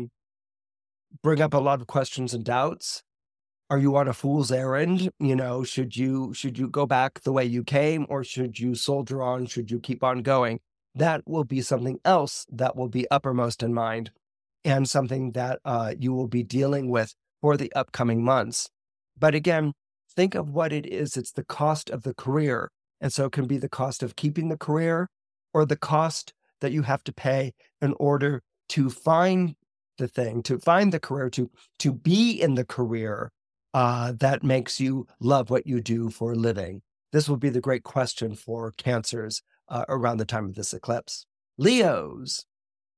bring up a lot of questions and doubts. Are you on a fool's errand? Should you go back the way you came, or should you soldier on? Should you keep on going? That will be something else that will be uppermost in mind, and something that you will be dealing with for the upcoming months. But again, think of what it is. It's the cost of the career. And so it can be the cost of keeping the career, or the cost that you have to pay in order to find the thing, to find the career, to be in the career that makes you love what you do for a living. This will be the great question for Cancers around the time of this eclipse. Leos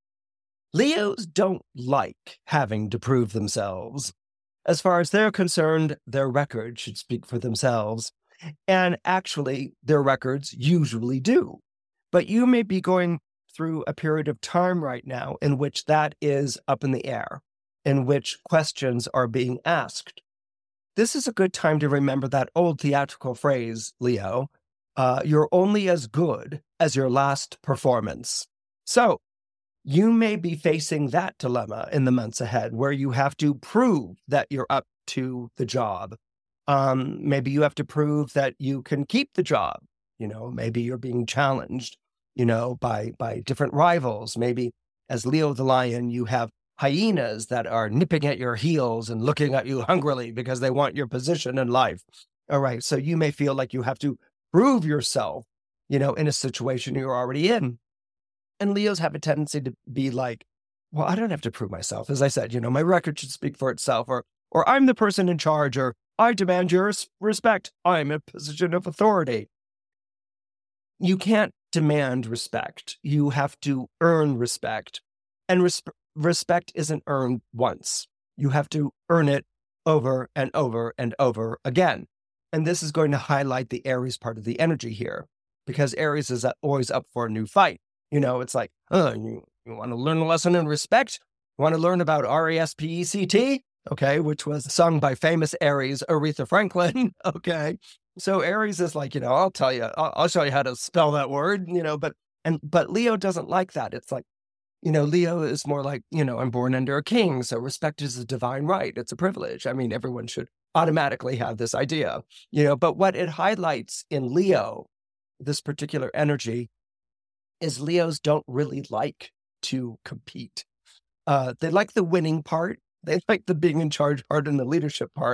don't like having to prove themselves. As far as they're concerned, their record should speak for themselves. And actually, their records usually do. But you may be going through a period of time right now in which that is up in the air, in which questions are being asked. This is a good time to remember that old theatrical phrase, Leo, you're only as good as your last performance. So you may be facing that dilemma in the months ahead, where you have to prove that you're up to the job. Maybe you have to prove that you can keep the job. Maybe you're being challenged, by different rivals. Maybe as Leo the Lion, you have hyenas that are nipping at your heels and looking at you hungrily because they want your position in life. All right. So you may feel like you have to prove yourself, in a situation you're already in. And Leos have a tendency to be like, well, I don't have to prove myself. As I said, my record should speak for itself, or I'm the person in charge, or I demand your respect. I'm in a position of authority. You can't demand respect. You have to earn respect. And respect isn't earned once. You have to earn it over and over and over again. And this is going to highlight the Aries part of the energy here, because Aries is always up for a new fight. It's like, you want to learn a lesson in respect? You want to learn about RESPECT? Okay, which was sung by famous Aries, Aretha Franklin. Okay, so Aries is like, I'll tell you, I'll show you how to spell that word, but Leo doesn't like that. It's like, Leo is more like, I'm born under a king, so respect is a divine right. It's a privilege. I mean, everyone should automatically have this idea, but what it highlights in Leo, this particular energy, is Leos don't really like to compete. They like the winning part. They like the being in charge part and the leadership part,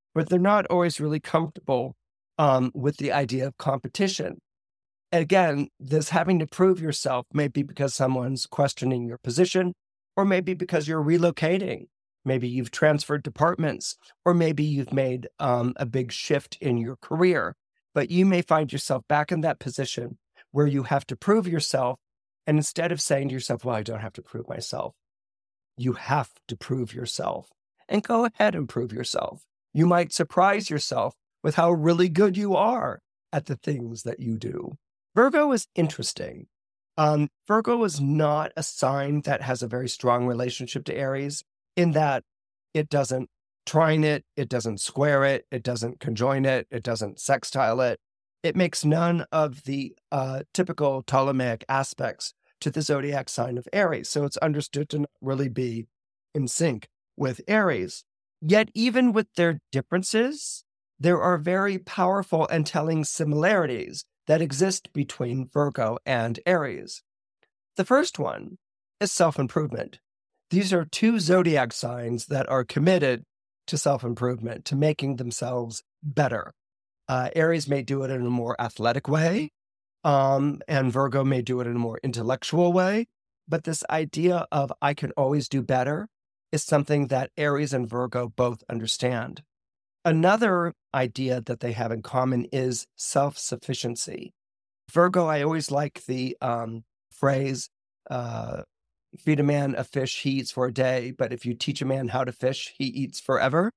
but they're not always really comfortable with the idea of competition. Again, this having to prove yourself may be because someone's questioning your position, or maybe because you're relocating. Maybe you've transferred departments, or maybe you've made a big shift in your career. But you may find yourself back in that position where you have to prove yourself. And instead of saying to yourself, well, I don't have to prove myself, you have to prove yourself. And go ahead and prove yourself. You might surprise yourself with how really good you are at the things that you do. Virgo is interesting. Virgo is not a sign that has a very strong relationship to Aries, in that it doesn't trine it, it doesn't square it, it doesn't conjoin it, it doesn't sextile it. It makes none of the typical Ptolemaic aspects to the zodiac sign of Aries. So it's understood to not really be in sync with Aries. Yet even with their differences, there are very powerful and telling similarities that exist between Virgo and Aries. The first one is self-improvement. These are two zodiac signs that are committed to self-improvement, to making themselves better. Aries may do it in a more athletic way, and Virgo may do it in a more intellectual way. But this idea of I can always do better is something that Aries and Virgo both understand. Another idea that they have in common is self-sufficiency. Virgo, I always like the phrase, feed a man a fish, he eats for a day, but if you teach a man how to fish, he eats forever.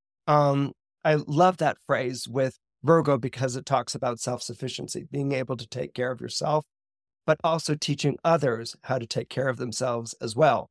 I love that phrase with Virgo because it talks about self-sufficiency, being able to take care of yourself, but also teaching others how to take care of themselves as well.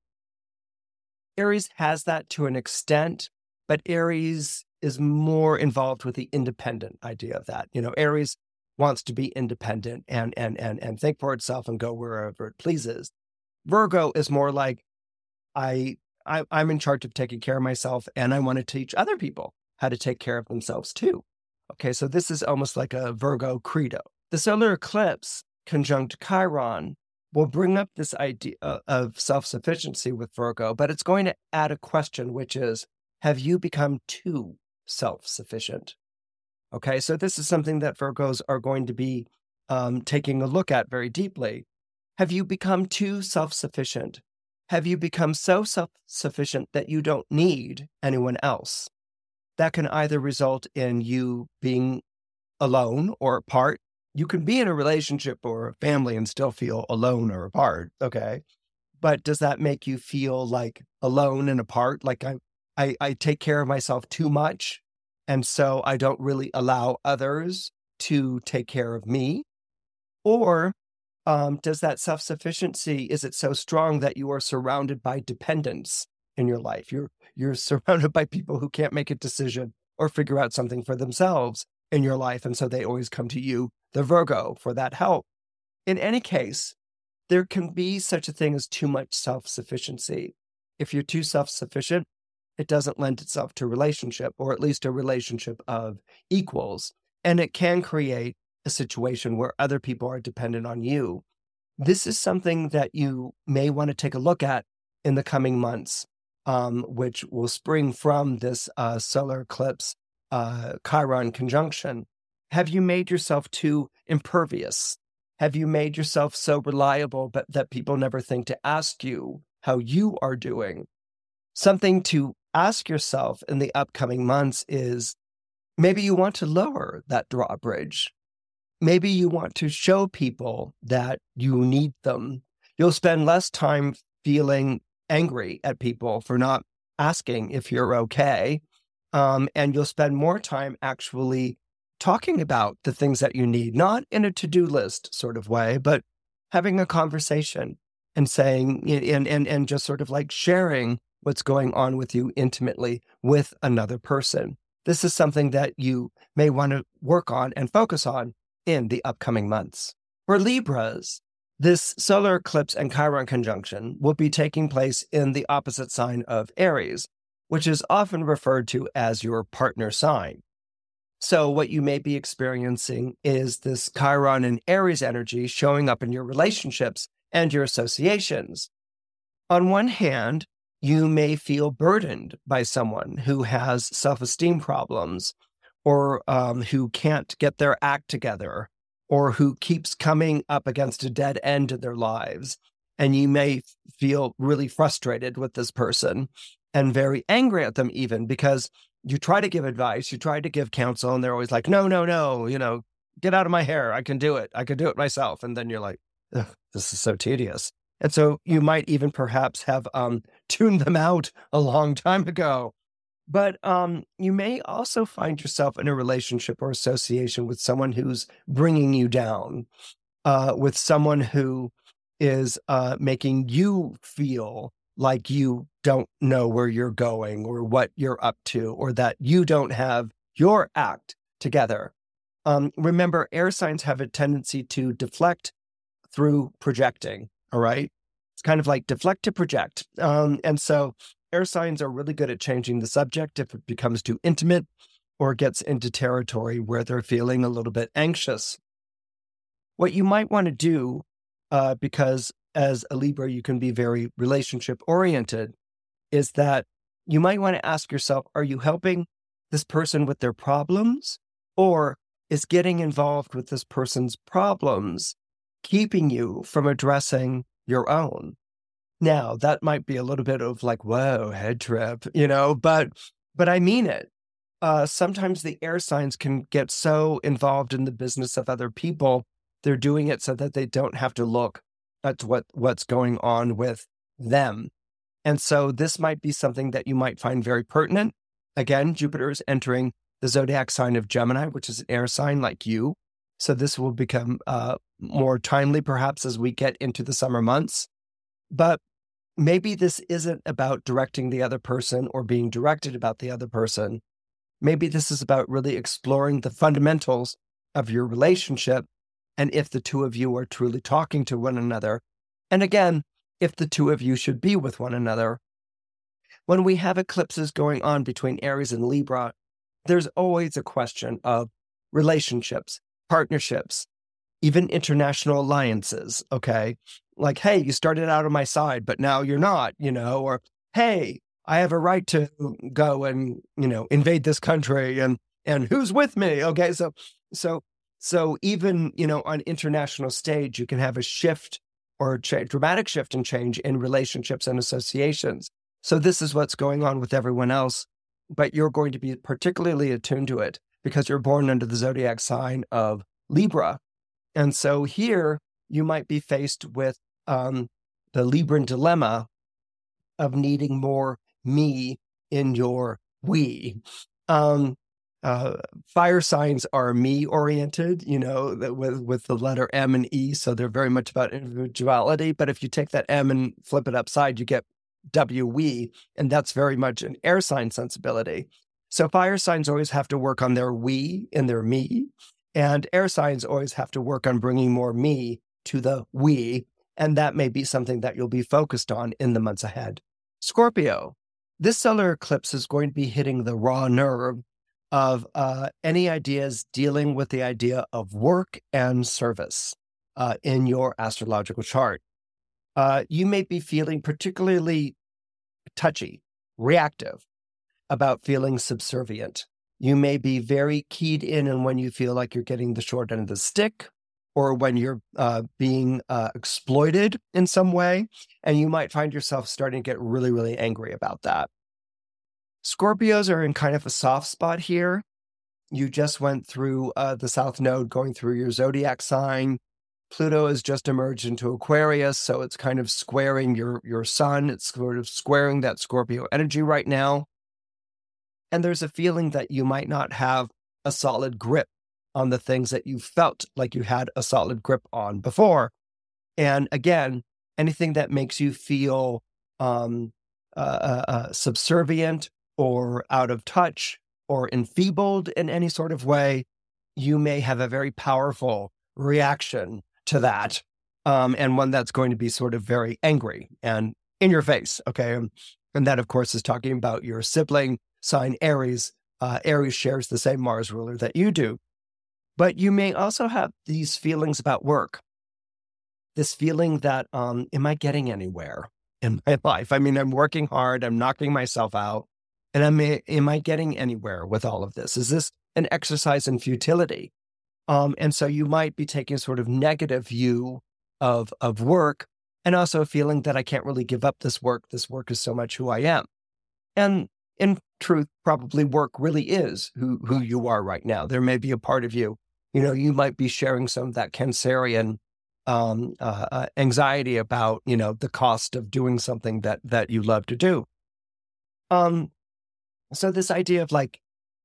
Aries has that to an extent, but Aries is more involved with the independent idea of that. Aries wants to be independent and think for itself and go wherever it pleases. Virgo is more like, I'm in charge of taking care of myself, and I want to teach other people how to take care of themselves too. Okay, so this is almost like a Virgo credo. The solar eclipse conjunct Chiron will bring up this idea of self-sufficiency with Virgo, but it's going to add a question, which is, have you become too self-sufficient? Okay, so this is something that Virgos are going to be taking a look at very deeply. Have you become too self-sufficient? Have you become so self-sufficient that you don't need anyone else? That can either result in you being alone or apart. You can be in a relationship or a family and still feel alone or apart, okay? But does that make you feel like alone and apart? Like I take care of myself too much, and so I don't really allow others to take care of me? Or does that self-sufficiency, is it so strong that you are surrounded by dependence in your life? You're surrounded by people who can't make a decision or figure out something for themselves in your life, and so they always come to you, the Virgo, for that help. In any case, there can be such a thing as too much self-sufficiency. If you're too self-sufficient, it doesn't lend itself to a relationship, or at least a relationship of equals, and it can create a situation where other people are dependent on you. This is something that you may want to take a look at in the coming months, which will spring from this solar eclipse Chiron conjunction. Have you made yourself too impervious? Have you made yourself so reliable but that people never think to ask you how you are doing? Something to ask yourself in the upcoming months is, maybe you want to lower that drawbridge. Maybe you want to show people that you need them. You'll spend less time feeling angry at people for not asking if you're okay. And you'll spend more time actually talking about the things that you need, not in a to-do list sort of way, but having a conversation and saying, and just sort of like sharing what's going on with you intimately with another person. This is something that you may want to work on and focus on in the upcoming months. For Libras, this solar eclipse and Chiron conjunction will be taking place in the opposite sign of Aries, which is often referred to as your partner sign. So what you may be experiencing is this Chiron and Aries energy showing up in your relationships and your associations. On one hand, You may feel burdened by someone who has self-esteem problems, or who can't get their act together, or who keeps coming up against a dead end in their lives. And you may feel really frustrated with this person and very angry at them even, because you try to give advice, you try to give counsel, and they're always like, no, no, no, get out of my hair. I can do it. I can do it myself. And then you're like, this is so tedious. And so you might even perhaps have tuned them out a long time ago. But you may also find yourself in a relationship or association with someone who's bringing you down, with someone who is making you feel like you don't know where you're going or what you're up to, or that you don't have your act together. Remember, air signs have a tendency to deflect through projecting, all right? It's kind of like deflect to project. And so air signs are really good at changing the subject if it becomes too intimate or gets into territory where they're feeling a little bit anxious. What you might want to do, because as a Libra, you can be very relationship oriented, is that you might want to ask yourself, are you helping this person with their problems, or is getting involved with this person's problems keeping you from addressing your own? Now, that might be a little bit of like, whoa, head trip, but I mean it. Sometimes the air signs can get so involved in the business of other people, they're doing it so that they don't have to look at what's going on with them. And so this might be something that you might find very pertinent. Again, Jupiter is entering the zodiac sign of Gemini, which is an air sign like you. So this will become more timely perhaps as we get into the summer months. But maybe this isn't about directing the other person or being directed about the other person. Maybe this is about really exploring the fundamentals of your relationship, and if the two of you are truly talking to one another. And again, if the two of you should be with one another. When we have eclipses going on between Aries and Libra, there's always a question of relationships, partnerships, even international alliances, okay? Like, hey, you started out on my side, but now you're not, or hey, I have a right to go and, invade this country, and who's with me? Okay, so even, on international stage, you can have a shift or a dramatic shift and change in relationships and associations. So this is what's going on with everyone else, but you're going to be particularly attuned to it because you're born under the zodiac sign of Libra. And so here you might be faced with the Libran dilemma of needing more me in your we. Fire signs are me-oriented, with the letter M and E, so they're very much about individuality. But if you take that M and flip it upside, you get W, we, and that's very much an air sign sensibility. So fire signs always have to work on their we and their me, and air signs always have to work on bringing more me to the we, and that may be something that you'll be focused on in the months ahead. Scorpio, this solar eclipse is going to be hitting the raw nerve of any ideas dealing with the idea of work and service in your astrological chart. You may be feeling particularly touchy, reactive about feeling subservient. You may be very keyed in on when you feel like you're getting the short end of the stick, or when you're being exploited in some way, and you might find yourself starting to get really, really angry about that. Scorpios are in kind of a soft spot here. You just went through the South Node going through your zodiac sign. Pluto has just emerged into Aquarius, so it's kind of squaring your sun. It's sort of squaring that Scorpio energy right now. And there's a feeling that you might not have a solid grip on the things that you felt like you had a solid grip on before. And again, anything that makes you feel subservient or out of touch or enfeebled in any sort of way, you may have a very powerful reaction to that, and one that's going to be sort of very angry and in your face, okay? And that, of course, is talking about your sibling sign Aries. Aries shares the same Mars ruler that you do. But you may also have these feelings about work, this feeling that, am I getting anywhere? in my life. I mean, I'm working hard, I'm knocking myself out, and am I getting anywhere with all of this? Is this an exercise in futility? And so you might be taking a sort of negative view of work, and also feeling that I can't really give up this work. This work is so much who I am. And in truth, probably work really is who you are right now. There may be a part of you, you might be sharing some of that Cancerian anxiety about, the cost of doing something that you love to do. So this idea of like,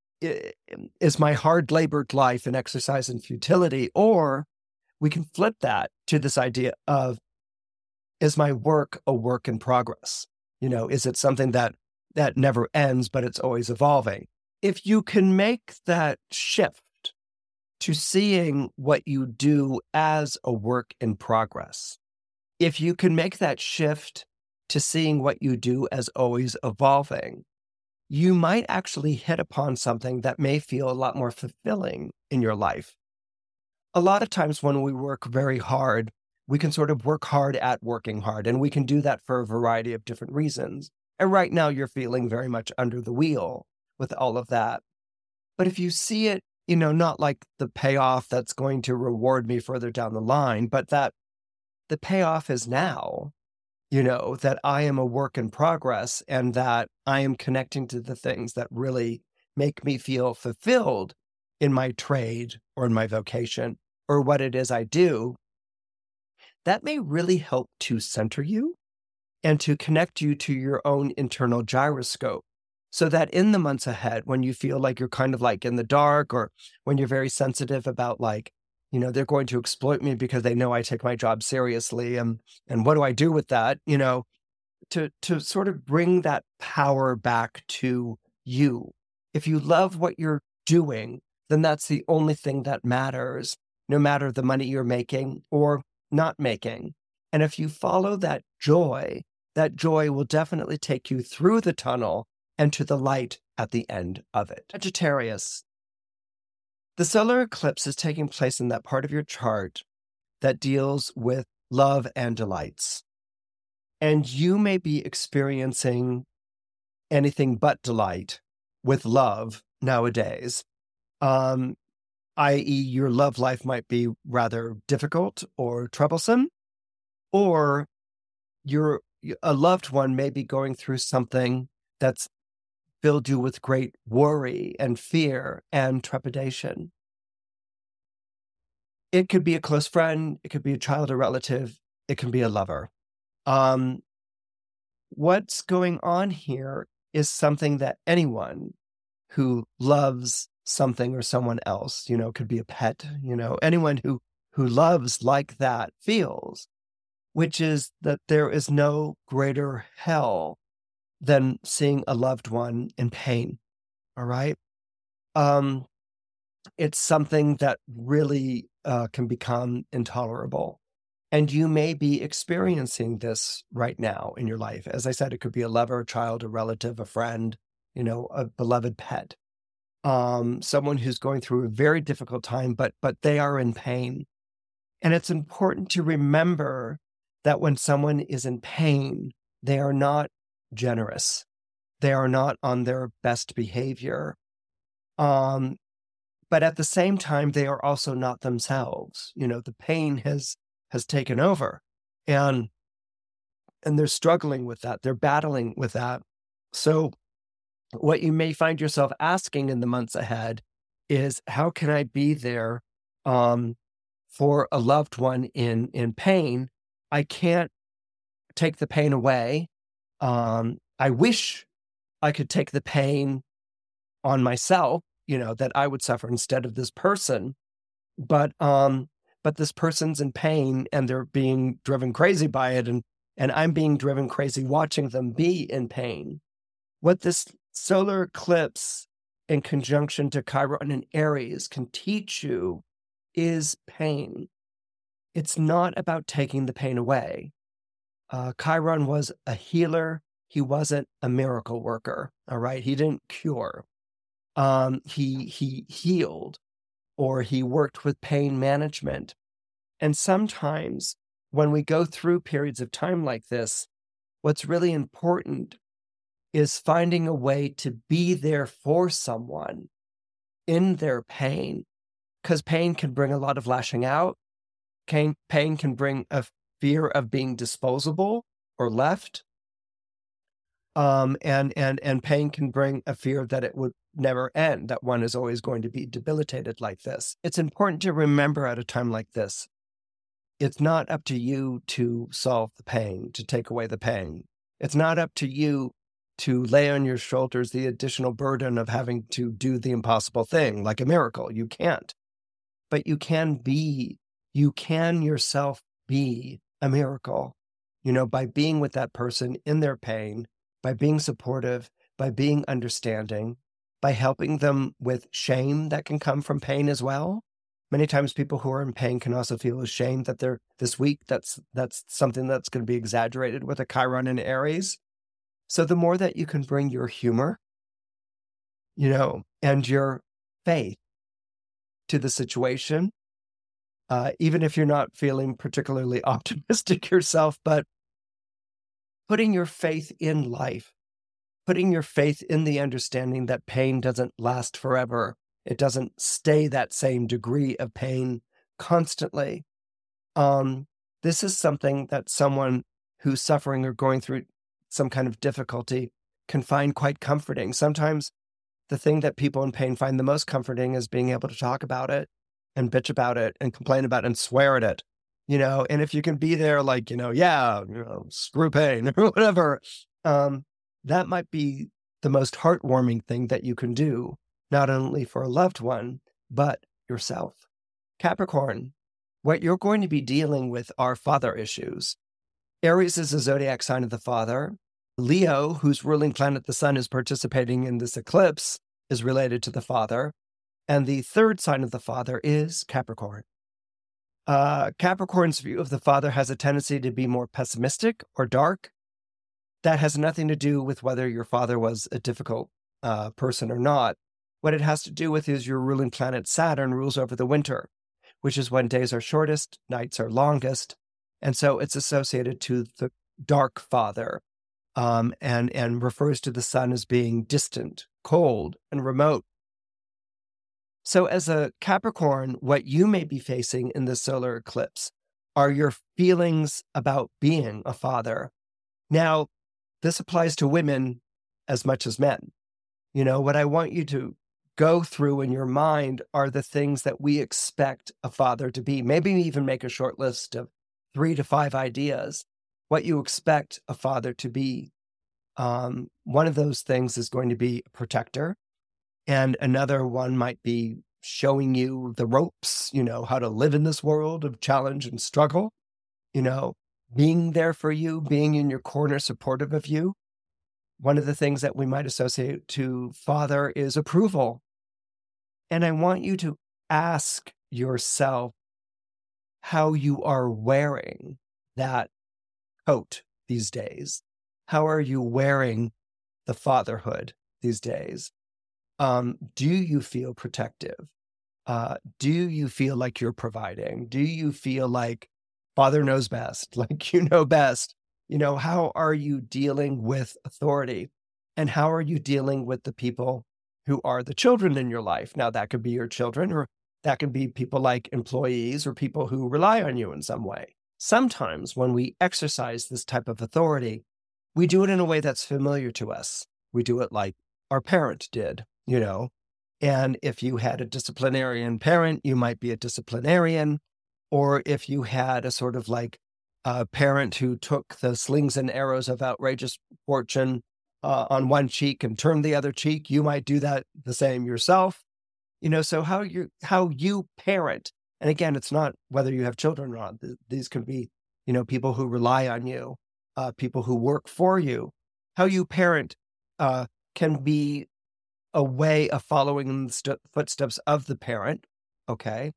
is my hard labored life an exercise in futility? Or we can flip that to this idea of, is my work a work in progress? Is it something that never ends, but it's always evolving? If you can make that shift to seeing what you do as a work in progress, if you can make that shift to seeing what you do as always evolving, you might actually hit upon something that may feel a lot more fulfilling in your life. A lot of times when we work very hard, we can sort of work hard at working hard, and we can do that for a variety of different reasons. And right now you're feeling very much under the wheel with all of that. But if you see it, not like the payoff that's going to reward me further down the line, but that the payoff is now, that I am a work in progress, and that I am connecting to the things that really make me feel fulfilled in my trade or in my vocation or what it is I do, that may really help to center you and to connect you to your own internal gyroscope, so that in the months ahead, when you feel like you're kind of like in the dark, or when you're very sensitive about like, they're going to exploit me because they know I take my job seriously, and what do I do with that? To sort of bring that power back to you. If you love what you're doing, then that's the only thing that matters, no matter the money you're making or not making. And if you follow that joy will definitely take you through the tunnel and to the light at the end of it. Sagittarius. The solar eclipse is taking place in that part of your chart that deals with love and delights. And you may be experiencing anything but delight with love nowadays, i.e. your love life might be rather difficult or troublesome, or a loved one may be going through something that's filled you with great worry and fear and trepidation. It could be a close friend, it could be a child or relative, it can be a lover. What's going on here is something that anyone who loves something or someone else, could be a pet, anyone who loves like that feels, which is that there is no greater hell than seeing a loved one in pain. All right. It's something that really can become intolerable. And you may be experiencing this right now in your life. As I said, it could be a lover, a child, a relative, a friend, a beloved pet, someone who's going through a very difficult time, but they are in pain. And it's important to remember that when someone is in pain, they are not generous. They are not on their best behavior. But at the same time, they are also not themselves. The pain has taken over, and they're struggling with that. They're battling with that. So what you may find yourself asking in the months ahead is, how can I be there for a loved one in pain? I can't take the pain away. I wish I could take the pain on myself, that I would suffer instead of this person. But this person's in pain, and they're being driven crazy by it. And I'm being driven crazy watching them be in pain. What this solar eclipse in conjunction to Chiron and Aries can teach you is pain. It's not about taking the pain away. Chiron was a healer. He wasn't a miracle worker. All right. He didn't cure. He healed, or he worked with pain management. And sometimes when we go through periods of time like this, what's really important is finding a way to be there for someone in their pain, because pain can bring a lot of lashing out. Pain can bring a fear of being disposable or left. And pain can bring a fear that it would never end, that one is always going to be debilitated like this. It's important to remember at a time like this, it's not up to you to solve the pain, to take away the pain. It's not up to you to lay on your shoulders the additional burden of having to do the impossible thing, like a miracle. You can't. But you can yourself be a miracle, by being with that person in their pain, by being supportive, by being understanding, by helping them with shame that can come from pain as well. Many times people who are in pain can also feel ashamed that they're this weak. That's something that's going to be exaggerated with a Chiron in Aries. So the more that you can bring your humor, and your faith to the situation, even if you're not feeling particularly optimistic yourself, but putting your faith in life, putting your faith in the understanding that pain doesn't last forever. It doesn't stay that same degree of pain constantly. This is something that someone who's suffering or going through some kind of difficulty can find quite comforting. Sometimes the thing that people in pain find the most comforting is being able to talk about it and bitch about it and complain about it and swear at it, and if you can be there like, screw pain or whatever, that might be the most heartwarming thing that you can do, not only for a loved one, but yourself. Capricorn, what you're going to be dealing with are father issues. Aries is a zodiac sign of the father. Leo, whose ruling planet the sun is participating in this eclipse, is related to the father. And the third sign of the father is Capricorn. Capricorn's view of the father has a tendency to be more pessimistic or dark. That has nothing to do with whether your father was a difficult person or not. What it has to do with is your ruling planet Saturn rules over the winter, which is when days are shortest, nights are longest. And so it's associated to the dark father, and refers to the sun as being distant, cold, and remote. So as a Capricorn, what you may be facing in the solar eclipse are your feelings about being a father. Now, this applies to women as much as men. What I want you to go through in your mind are the things that we expect a father to be. Maybe even make a short list of 3 to 5 ideas, what you expect a father to be. One of those things is going to be a protector. And another one might be showing you the ropes, how to live in this world of challenge and struggle, being there for you, being in your corner, supportive of you. One of the things that we might associate to father is approval. And I want you to ask yourself how you are wearing that coat these days. How are you wearing the fatherhood these days? Do you feel protective? Do you feel like you're providing? Do you feel like father knows best, like you know best? How are you dealing with authority? And how are you dealing with the people who are the children in your life? Now, that could be your children, or that can be people like employees or people who rely on you in some way. Sometimes when we exercise this type of authority, we do it in a way that's familiar to us. We do it like our parent did, and if you had a disciplinarian parent, you might be a disciplinarian. Or if you had a sort of like a parent who took the slings and arrows of outrageous fortune on one cheek and turned the other cheek, you might do that the same yourself. So how you parent, and again, it's not whether you have children or not. These can be, people who rely on you, people who work for you. How you parent can be a way of following in the footsteps of the parent, okay?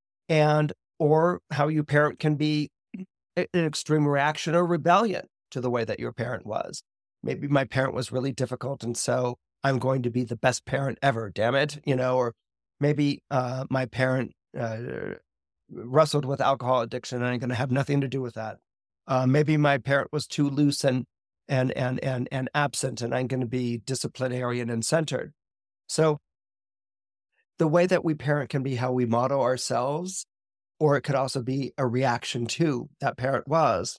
Or how you parent can be an extreme reaction or rebellion to the way that your parent was. Maybe my parent was really difficult, and so I'm going to be the best parent ever, damn it, or maybe my parent wrestled with alcohol addiction and I'm going to have nothing to do with that. Maybe my parent was too loose and and absent, and I'm going to be disciplinarian and centered. So the way that we parent can be how we model ourselves, or it could also be a reaction to that parent was.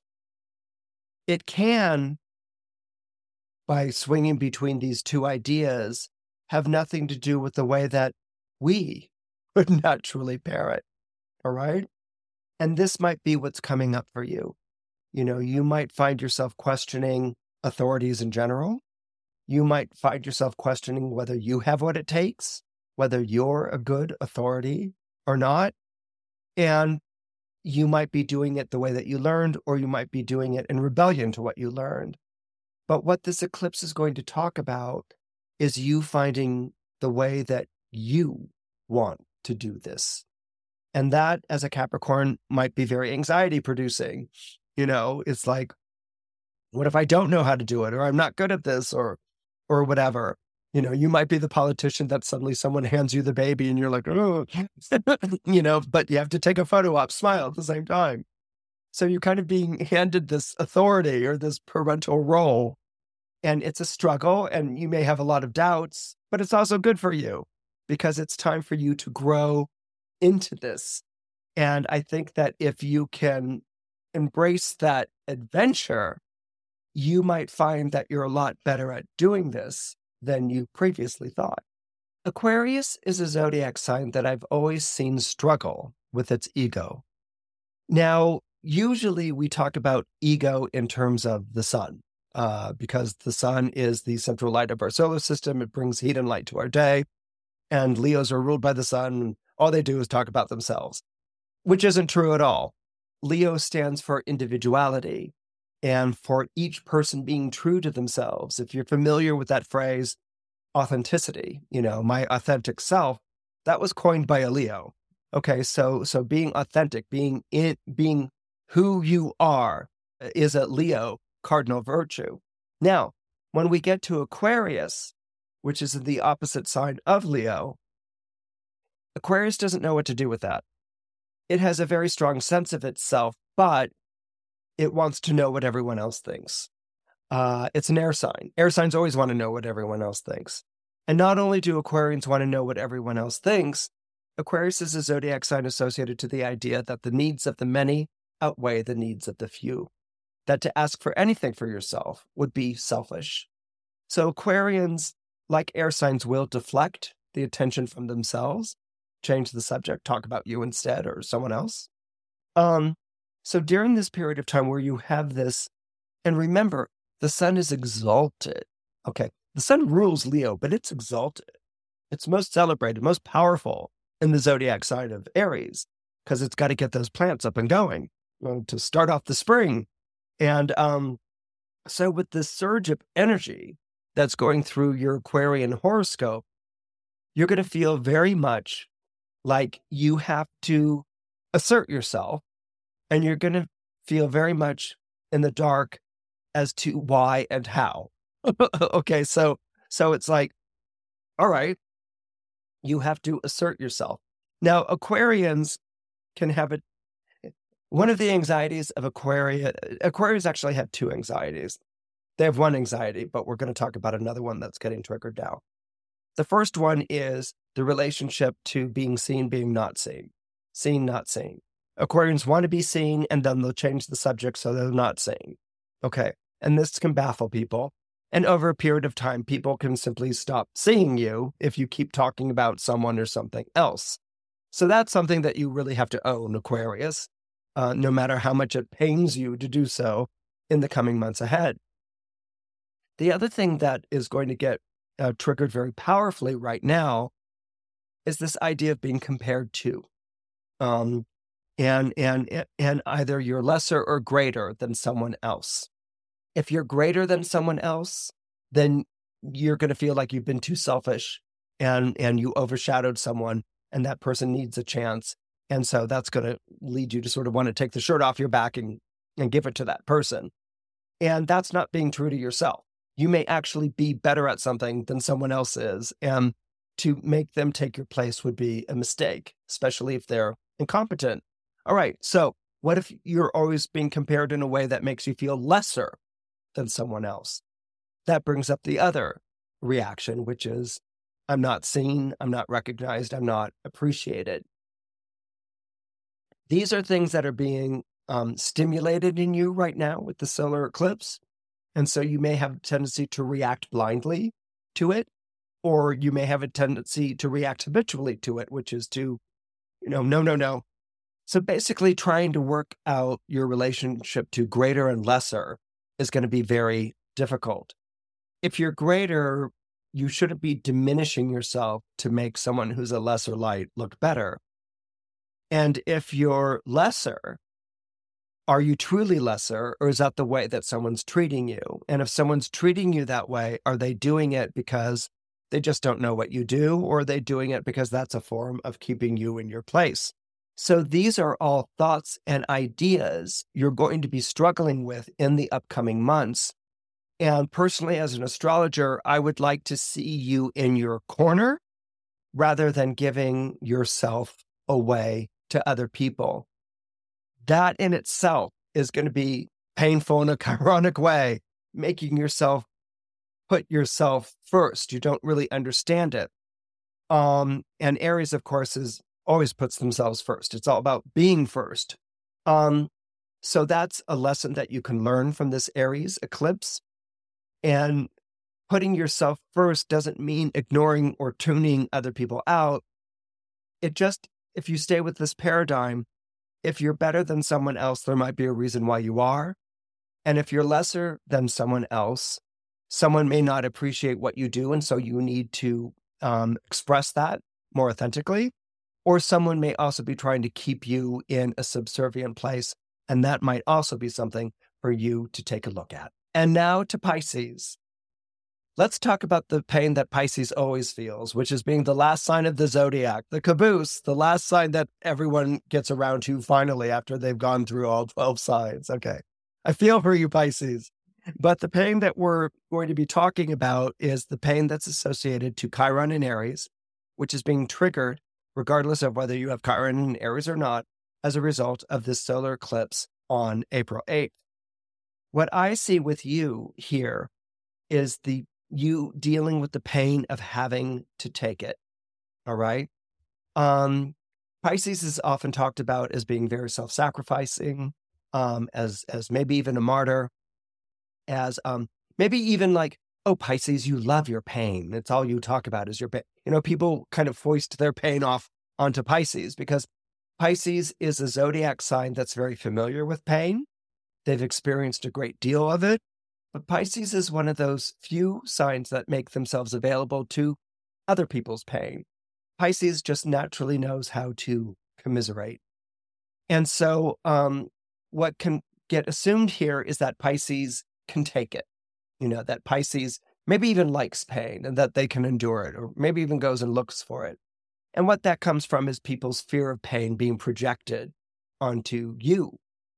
It can, by swinging between these two ideas, have nothing to do with the way that we would naturally parent, all right? And this might be what's coming up for you. You might find yourself questioning authorities in general. You might find yourself questioning whether you have what it takes, whether you're a good authority or not. And you might be doing it the way that you learned, or you might be doing it in rebellion to what you learned. But what this eclipse is going to talk about is you finding the way that you want to do this. And that, as a Capricorn, might be very anxiety producing. It's like, what if I don't know how to do it, or I'm not good at this, or whatever? You might be the politician that suddenly someone hands you the baby and you're like, oh, but you have to take a photo op, smile at the same time. So you're kind of being handed this authority or this parental role, and it's a struggle, and you may have a lot of doubts, but it's also good for you because it's time for you to grow into this. And I think that if you can embrace that adventure, you might find that you're a lot better at doing this than you previously thought. Aquarius is a zodiac sign that I've always seen struggle with its ego. Now, usually we talk about ego in terms of the sun, because the sun is the central light of our solar system. It brings heat and light to our day, and Leos are ruled by the sun. All they do is talk about themselves, which isn't true at all. Leo stands for individuality and for each person being true to themselves. If you're familiar with that phrase, authenticity, my authentic self, that was coined by a Leo. Okay, so being authentic, being who you are, is a Leo cardinal virtue. Now, when we get to Aquarius, which is the opposite sign of Leo, Aquarius doesn't know what to do with that. It has a very strong sense of itself, but it wants to know what everyone else thinks. It's an air sign. Air signs always want to know what everyone else thinks. And not only do Aquarians want to know what everyone else thinks, Aquarius is a zodiac sign associated to the idea that the needs of the many outweigh the needs of the few. That to ask for anything for yourself would be selfish. So Aquarians, like air signs, will deflect the attention from themselves, change the subject, talk about you instead or someone else. So during this period of time where you have this, and remember, the sun is exalted. Okay, the sun rules Leo, but it's exalted. It's most celebrated, most powerful in the zodiac sign of Aries, because it's got to get those plants up and going to start off the spring. And so with this surge of energy that's going through your Aquarian horoscope, you're going to feel very much like you have to assert yourself, and you're going to feel very much in the dark as to why and how. Okay, so it's like, all right, you have to assert yourself. Now, Aquarians can have one of the anxieties of Aquarians actually have two anxieties. They have one anxiety, but we're going to talk about another one that's getting triggered now. The first one is the relationship to being seen, being not seen. Seen, not seen. Aquarians want to be seen, and then they'll change the subject so they're not seen. Okay, and this can baffle people. And over a period of time, people can simply stop seeing you if you keep talking about someone or something else. So that's something that you really have to own, Aquarius, no matter how much it pains you to do so in the coming months ahead. The other thing that is going to get triggered very powerfully right now is this idea of being compared to. And either you're lesser or greater than someone else. If you're greater than someone else, then you're going to feel like you've been too selfish and you overshadowed someone, and that person needs a chance. And so that's going to lead you to sort of want to take the shirt off your back and give it to that person. And that's not being true to yourself. You may actually be better at something than someone else is. And to make them take your place would be a mistake, especially if they're incompetent. All right, so what if you're always being compared in a way that makes you feel lesser than someone else. That brings up the other reaction, which is, I'm not seen, I'm not recognized, I'm not appreciated. These are things that are being stimulated in you right now with the solar eclipse. And so you may have a tendency to react blindly to it, or you may have a tendency to react habitually to it, which is to, no. So basically trying to work out your relationship to greater and lesser is going to be very difficult. If you're greater, you shouldn't be diminishing yourself to make someone who's a lesser light look better. And if you're lesser, are you truly lesser, or is that the way that someone's treating you? And if someone's treating you that way, are they doing it because they just don't know what you do, or are they doing it because that's a form of keeping you in your place? So these are all thoughts and ideas you're going to be struggling with in the upcoming months. And personally, as an astrologer, I would like to see you in your corner rather than giving yourself away to other people. That in itself is going to be painful in a chironic way, making yourself put yourself first. You don't really understand it. And Aries, of course, always puts themselves first. It's all about being first. So that's a lesson that you can learn from this Aries eclipse. And putting yourself first doesn't mean ignoring or tuning other people out. It just, if you stay with this paradigm, if you're better than someone else, there might be a reason why you are. And if you're lesser than someone else, someone may not appreciate what you do, and so you need to express that more authentically. Or someone may also be trying to keep you in a subservient place, and that might also be something for you to take a look at. And now to Pisces. Let's talk about the pain that Pisces always feels, which is being the last sign of the zodiac, the caboose, the last sign that everyone gets around to finally after they've gone through all 12 signs. Okay, I feel for you, Pisces. But the pain that we're going to be talking about is the pain that's associated to Chiron in Aries, which is being triggered, regardless of whether you have Chiron in Aries or not, as a result of this solar eclipse on April 8th. What I see with you here is you dealing with the pain of having to take it. All right. Pisces is often talked about as being very self-sacrificing, as maybe even a martyr, as maybe even like, oh, Pisces, you love your pain. It's all you talk about is your pain. People kind of foist their pain off onto Pisces because Pisces is a zodiac sign that's very familiar with pain. They've experienced a great deal of it. But Pisces is one of those few signs that make themselves available to other people's pain. Pisces just naturally knows how to commiserate. And so what can get assumed here is that Pisces can take it. That Pisces maybe even likes pain and that they can endure it, or maybe even goes and looks for it. And what that comes from is people's fear of pain being projected onto you.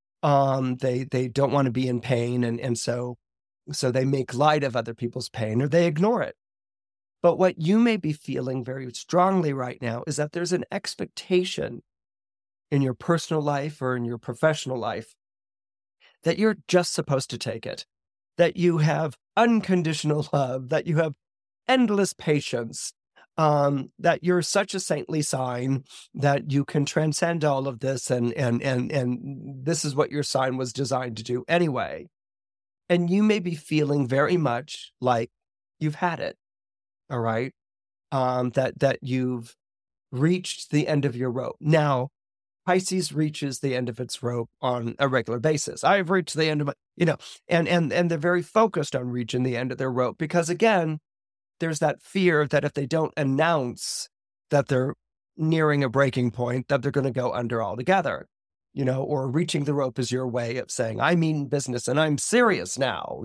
They don't want to be in pain, and so they make light of other people's pain or they ignore it. But what you may be feeling very strongly right now is that there's an expectation in your personal life or in your professional life that you're just supposed to take it, that you have unconditional love, that you have endless patience, that you're such a saintly sign that you can transcend all of this and this is what your sign was designed to do anyway. And you may be feeling very much like you've had it, all right? That you've reached the end of your rope. Now, Pisces reaches the end of its rope on a regular basis. I've reached the end of my, and they're very focused on reaching the end of their rope because, again, there's that fear that if they don't announce that they're nearing a breaking point, that they're going to go under altogether. Or reaching the rope is your way of saying, I mean business and I'm serious now,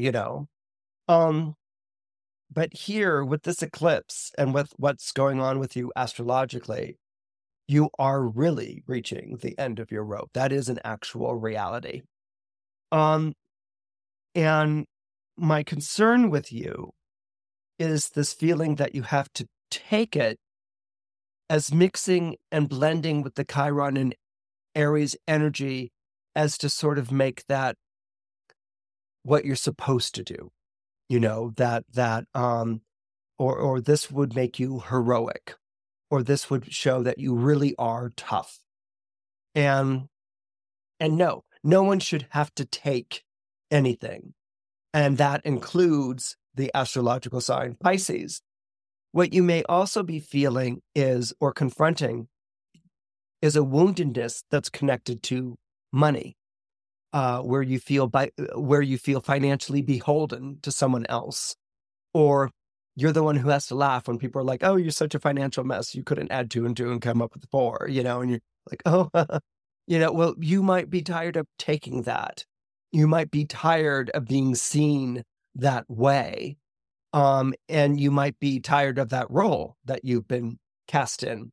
But here with this eclipse and with what's going on with you astrologically, you are really reaching the end of your rope. That is an actual reality. And my concern with you is this feeling that you have to take it as mixing and blending with the Chiron and Aries energy as to sort of make that what you're supposed to do, or this would make you heroic, or this would show that you really are tough. And no one should have to take anything. And that includes the astrological sign Pisces. What you may also be feeling or confronting is a woundedness that's connected to money, where you feel financially beholden to someone else, or you're the one who has to laugh when people are like, "Oh, you're such a financial mess. You couldn't add 2 and 2 and come up with 4," and you're like, "Oh," well, you might be tired of taking that. You might be tired of being seen that way. And you might be tired of that role that you've been cast in.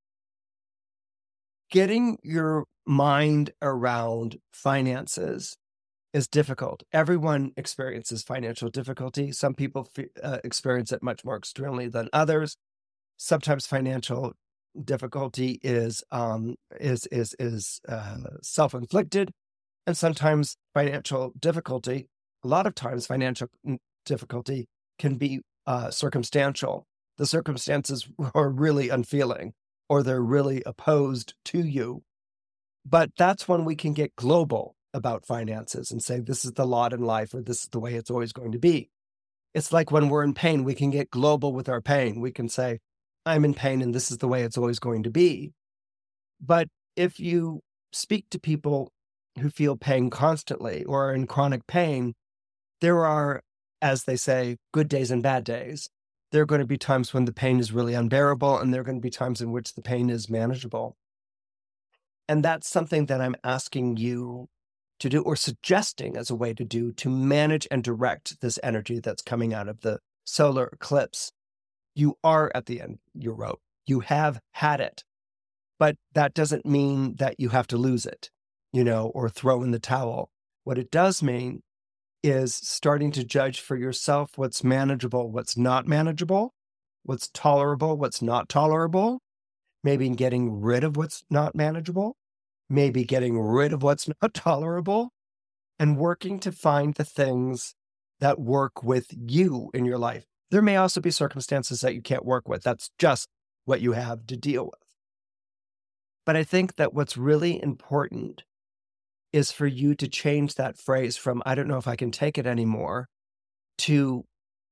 Getting your mind around finances is difficult. Everyone experiences financial difficulty. Some people experience it much more extremely than others. Sometimes financial difficulty is self-inflicted, and sometimes financial difficulty, a lot of times financial difficulty can be circumstantial. The circumstances are really unfeeling, or they're really opposed to you. But that's when we can get global about finances and say, this is the lot in life, or this is the way it's always going to be. It's like when we're in pain, we can get global with our pain. We can say, I'm in pain and this is the way it's always going to be. But if you speak to people who feel pain constantly or are in chronic pain, there are, as they say, good days and bad days. There are going to be times when the pain is really unbearable, and there are going to be times in which the pain is manageable. And that's something that I'm asking you to do, or suggesting as a way to do, to manage and direct this energy that's coming out of the solar eclipse. You are at the end of your rope. You have had it. But that doesn't mean that you have to lose it, or throw in the towel. What it does mean is starting to judge for yourself what's manageable, what's not manageable, what's tolerable, what's not tolerable, maybe getting rid of what's not manageable, maybe getting rid of what's not tolerable, and working to find the things that work with you in your life. There may also be circumstances that you can't work with. That's just what you have to deal with. But I think that what's really important is for you to change that phrase from, I don't know if I can take it anymore, to,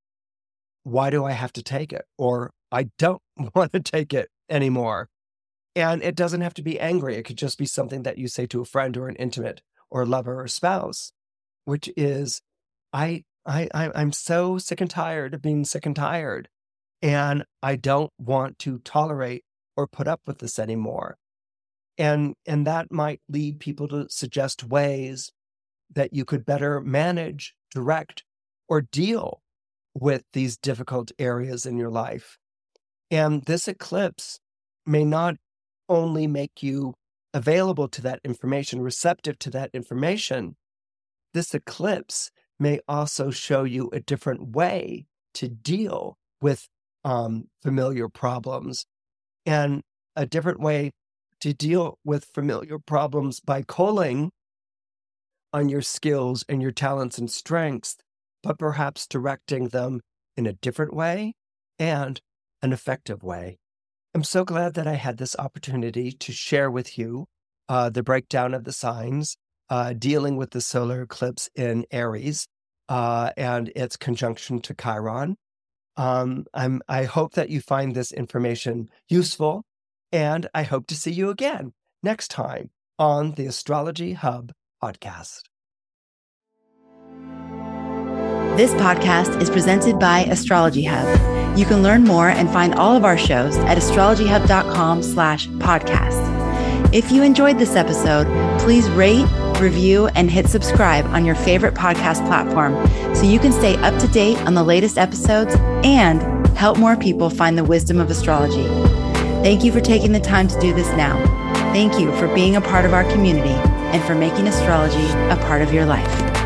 why do I have to take it? Or, I don't want to take it anymore. And it doesn't have to be angry. It could just be something that you say to a friend or an intimate or lover or spouse, which is, I'm so sick and tired of being sick and tired, and I don't want to tolerate or put up with this anymore. And that might lead people to suggest ways that you could better manage, direct, or deal with these difficult areas in your life. And this eclipse may not only make you available to that information, receptive to that information. This eclipse may also show you a different way to deal with familiar problems, and a different way to deal with familiar problems by calling on your skills and your talents and strengths, but perhaps directing them in a different way and an effective way. I'm so glad that I had this opportunity to share with you the breakdown of the signs, dealing with the solar eclipse in Aries and its conjunction to Chiron. I hope that you find this information useful, and I hope to see you again next time on the Astrology Hub podcast.
This podcast is presented by Astrology Hub. You can learn more and find all of our shows at astrologyhub.com/podcast. If you enjoyed this episode, please rate, review, and hit subscribe on your favorite podcast platform so you can stay up to date on the latest episodes and help more people find the wisdom of astrology. Thank you for taking the time to do this now. Thank you for being a part of our community and for making astrology a part of your life.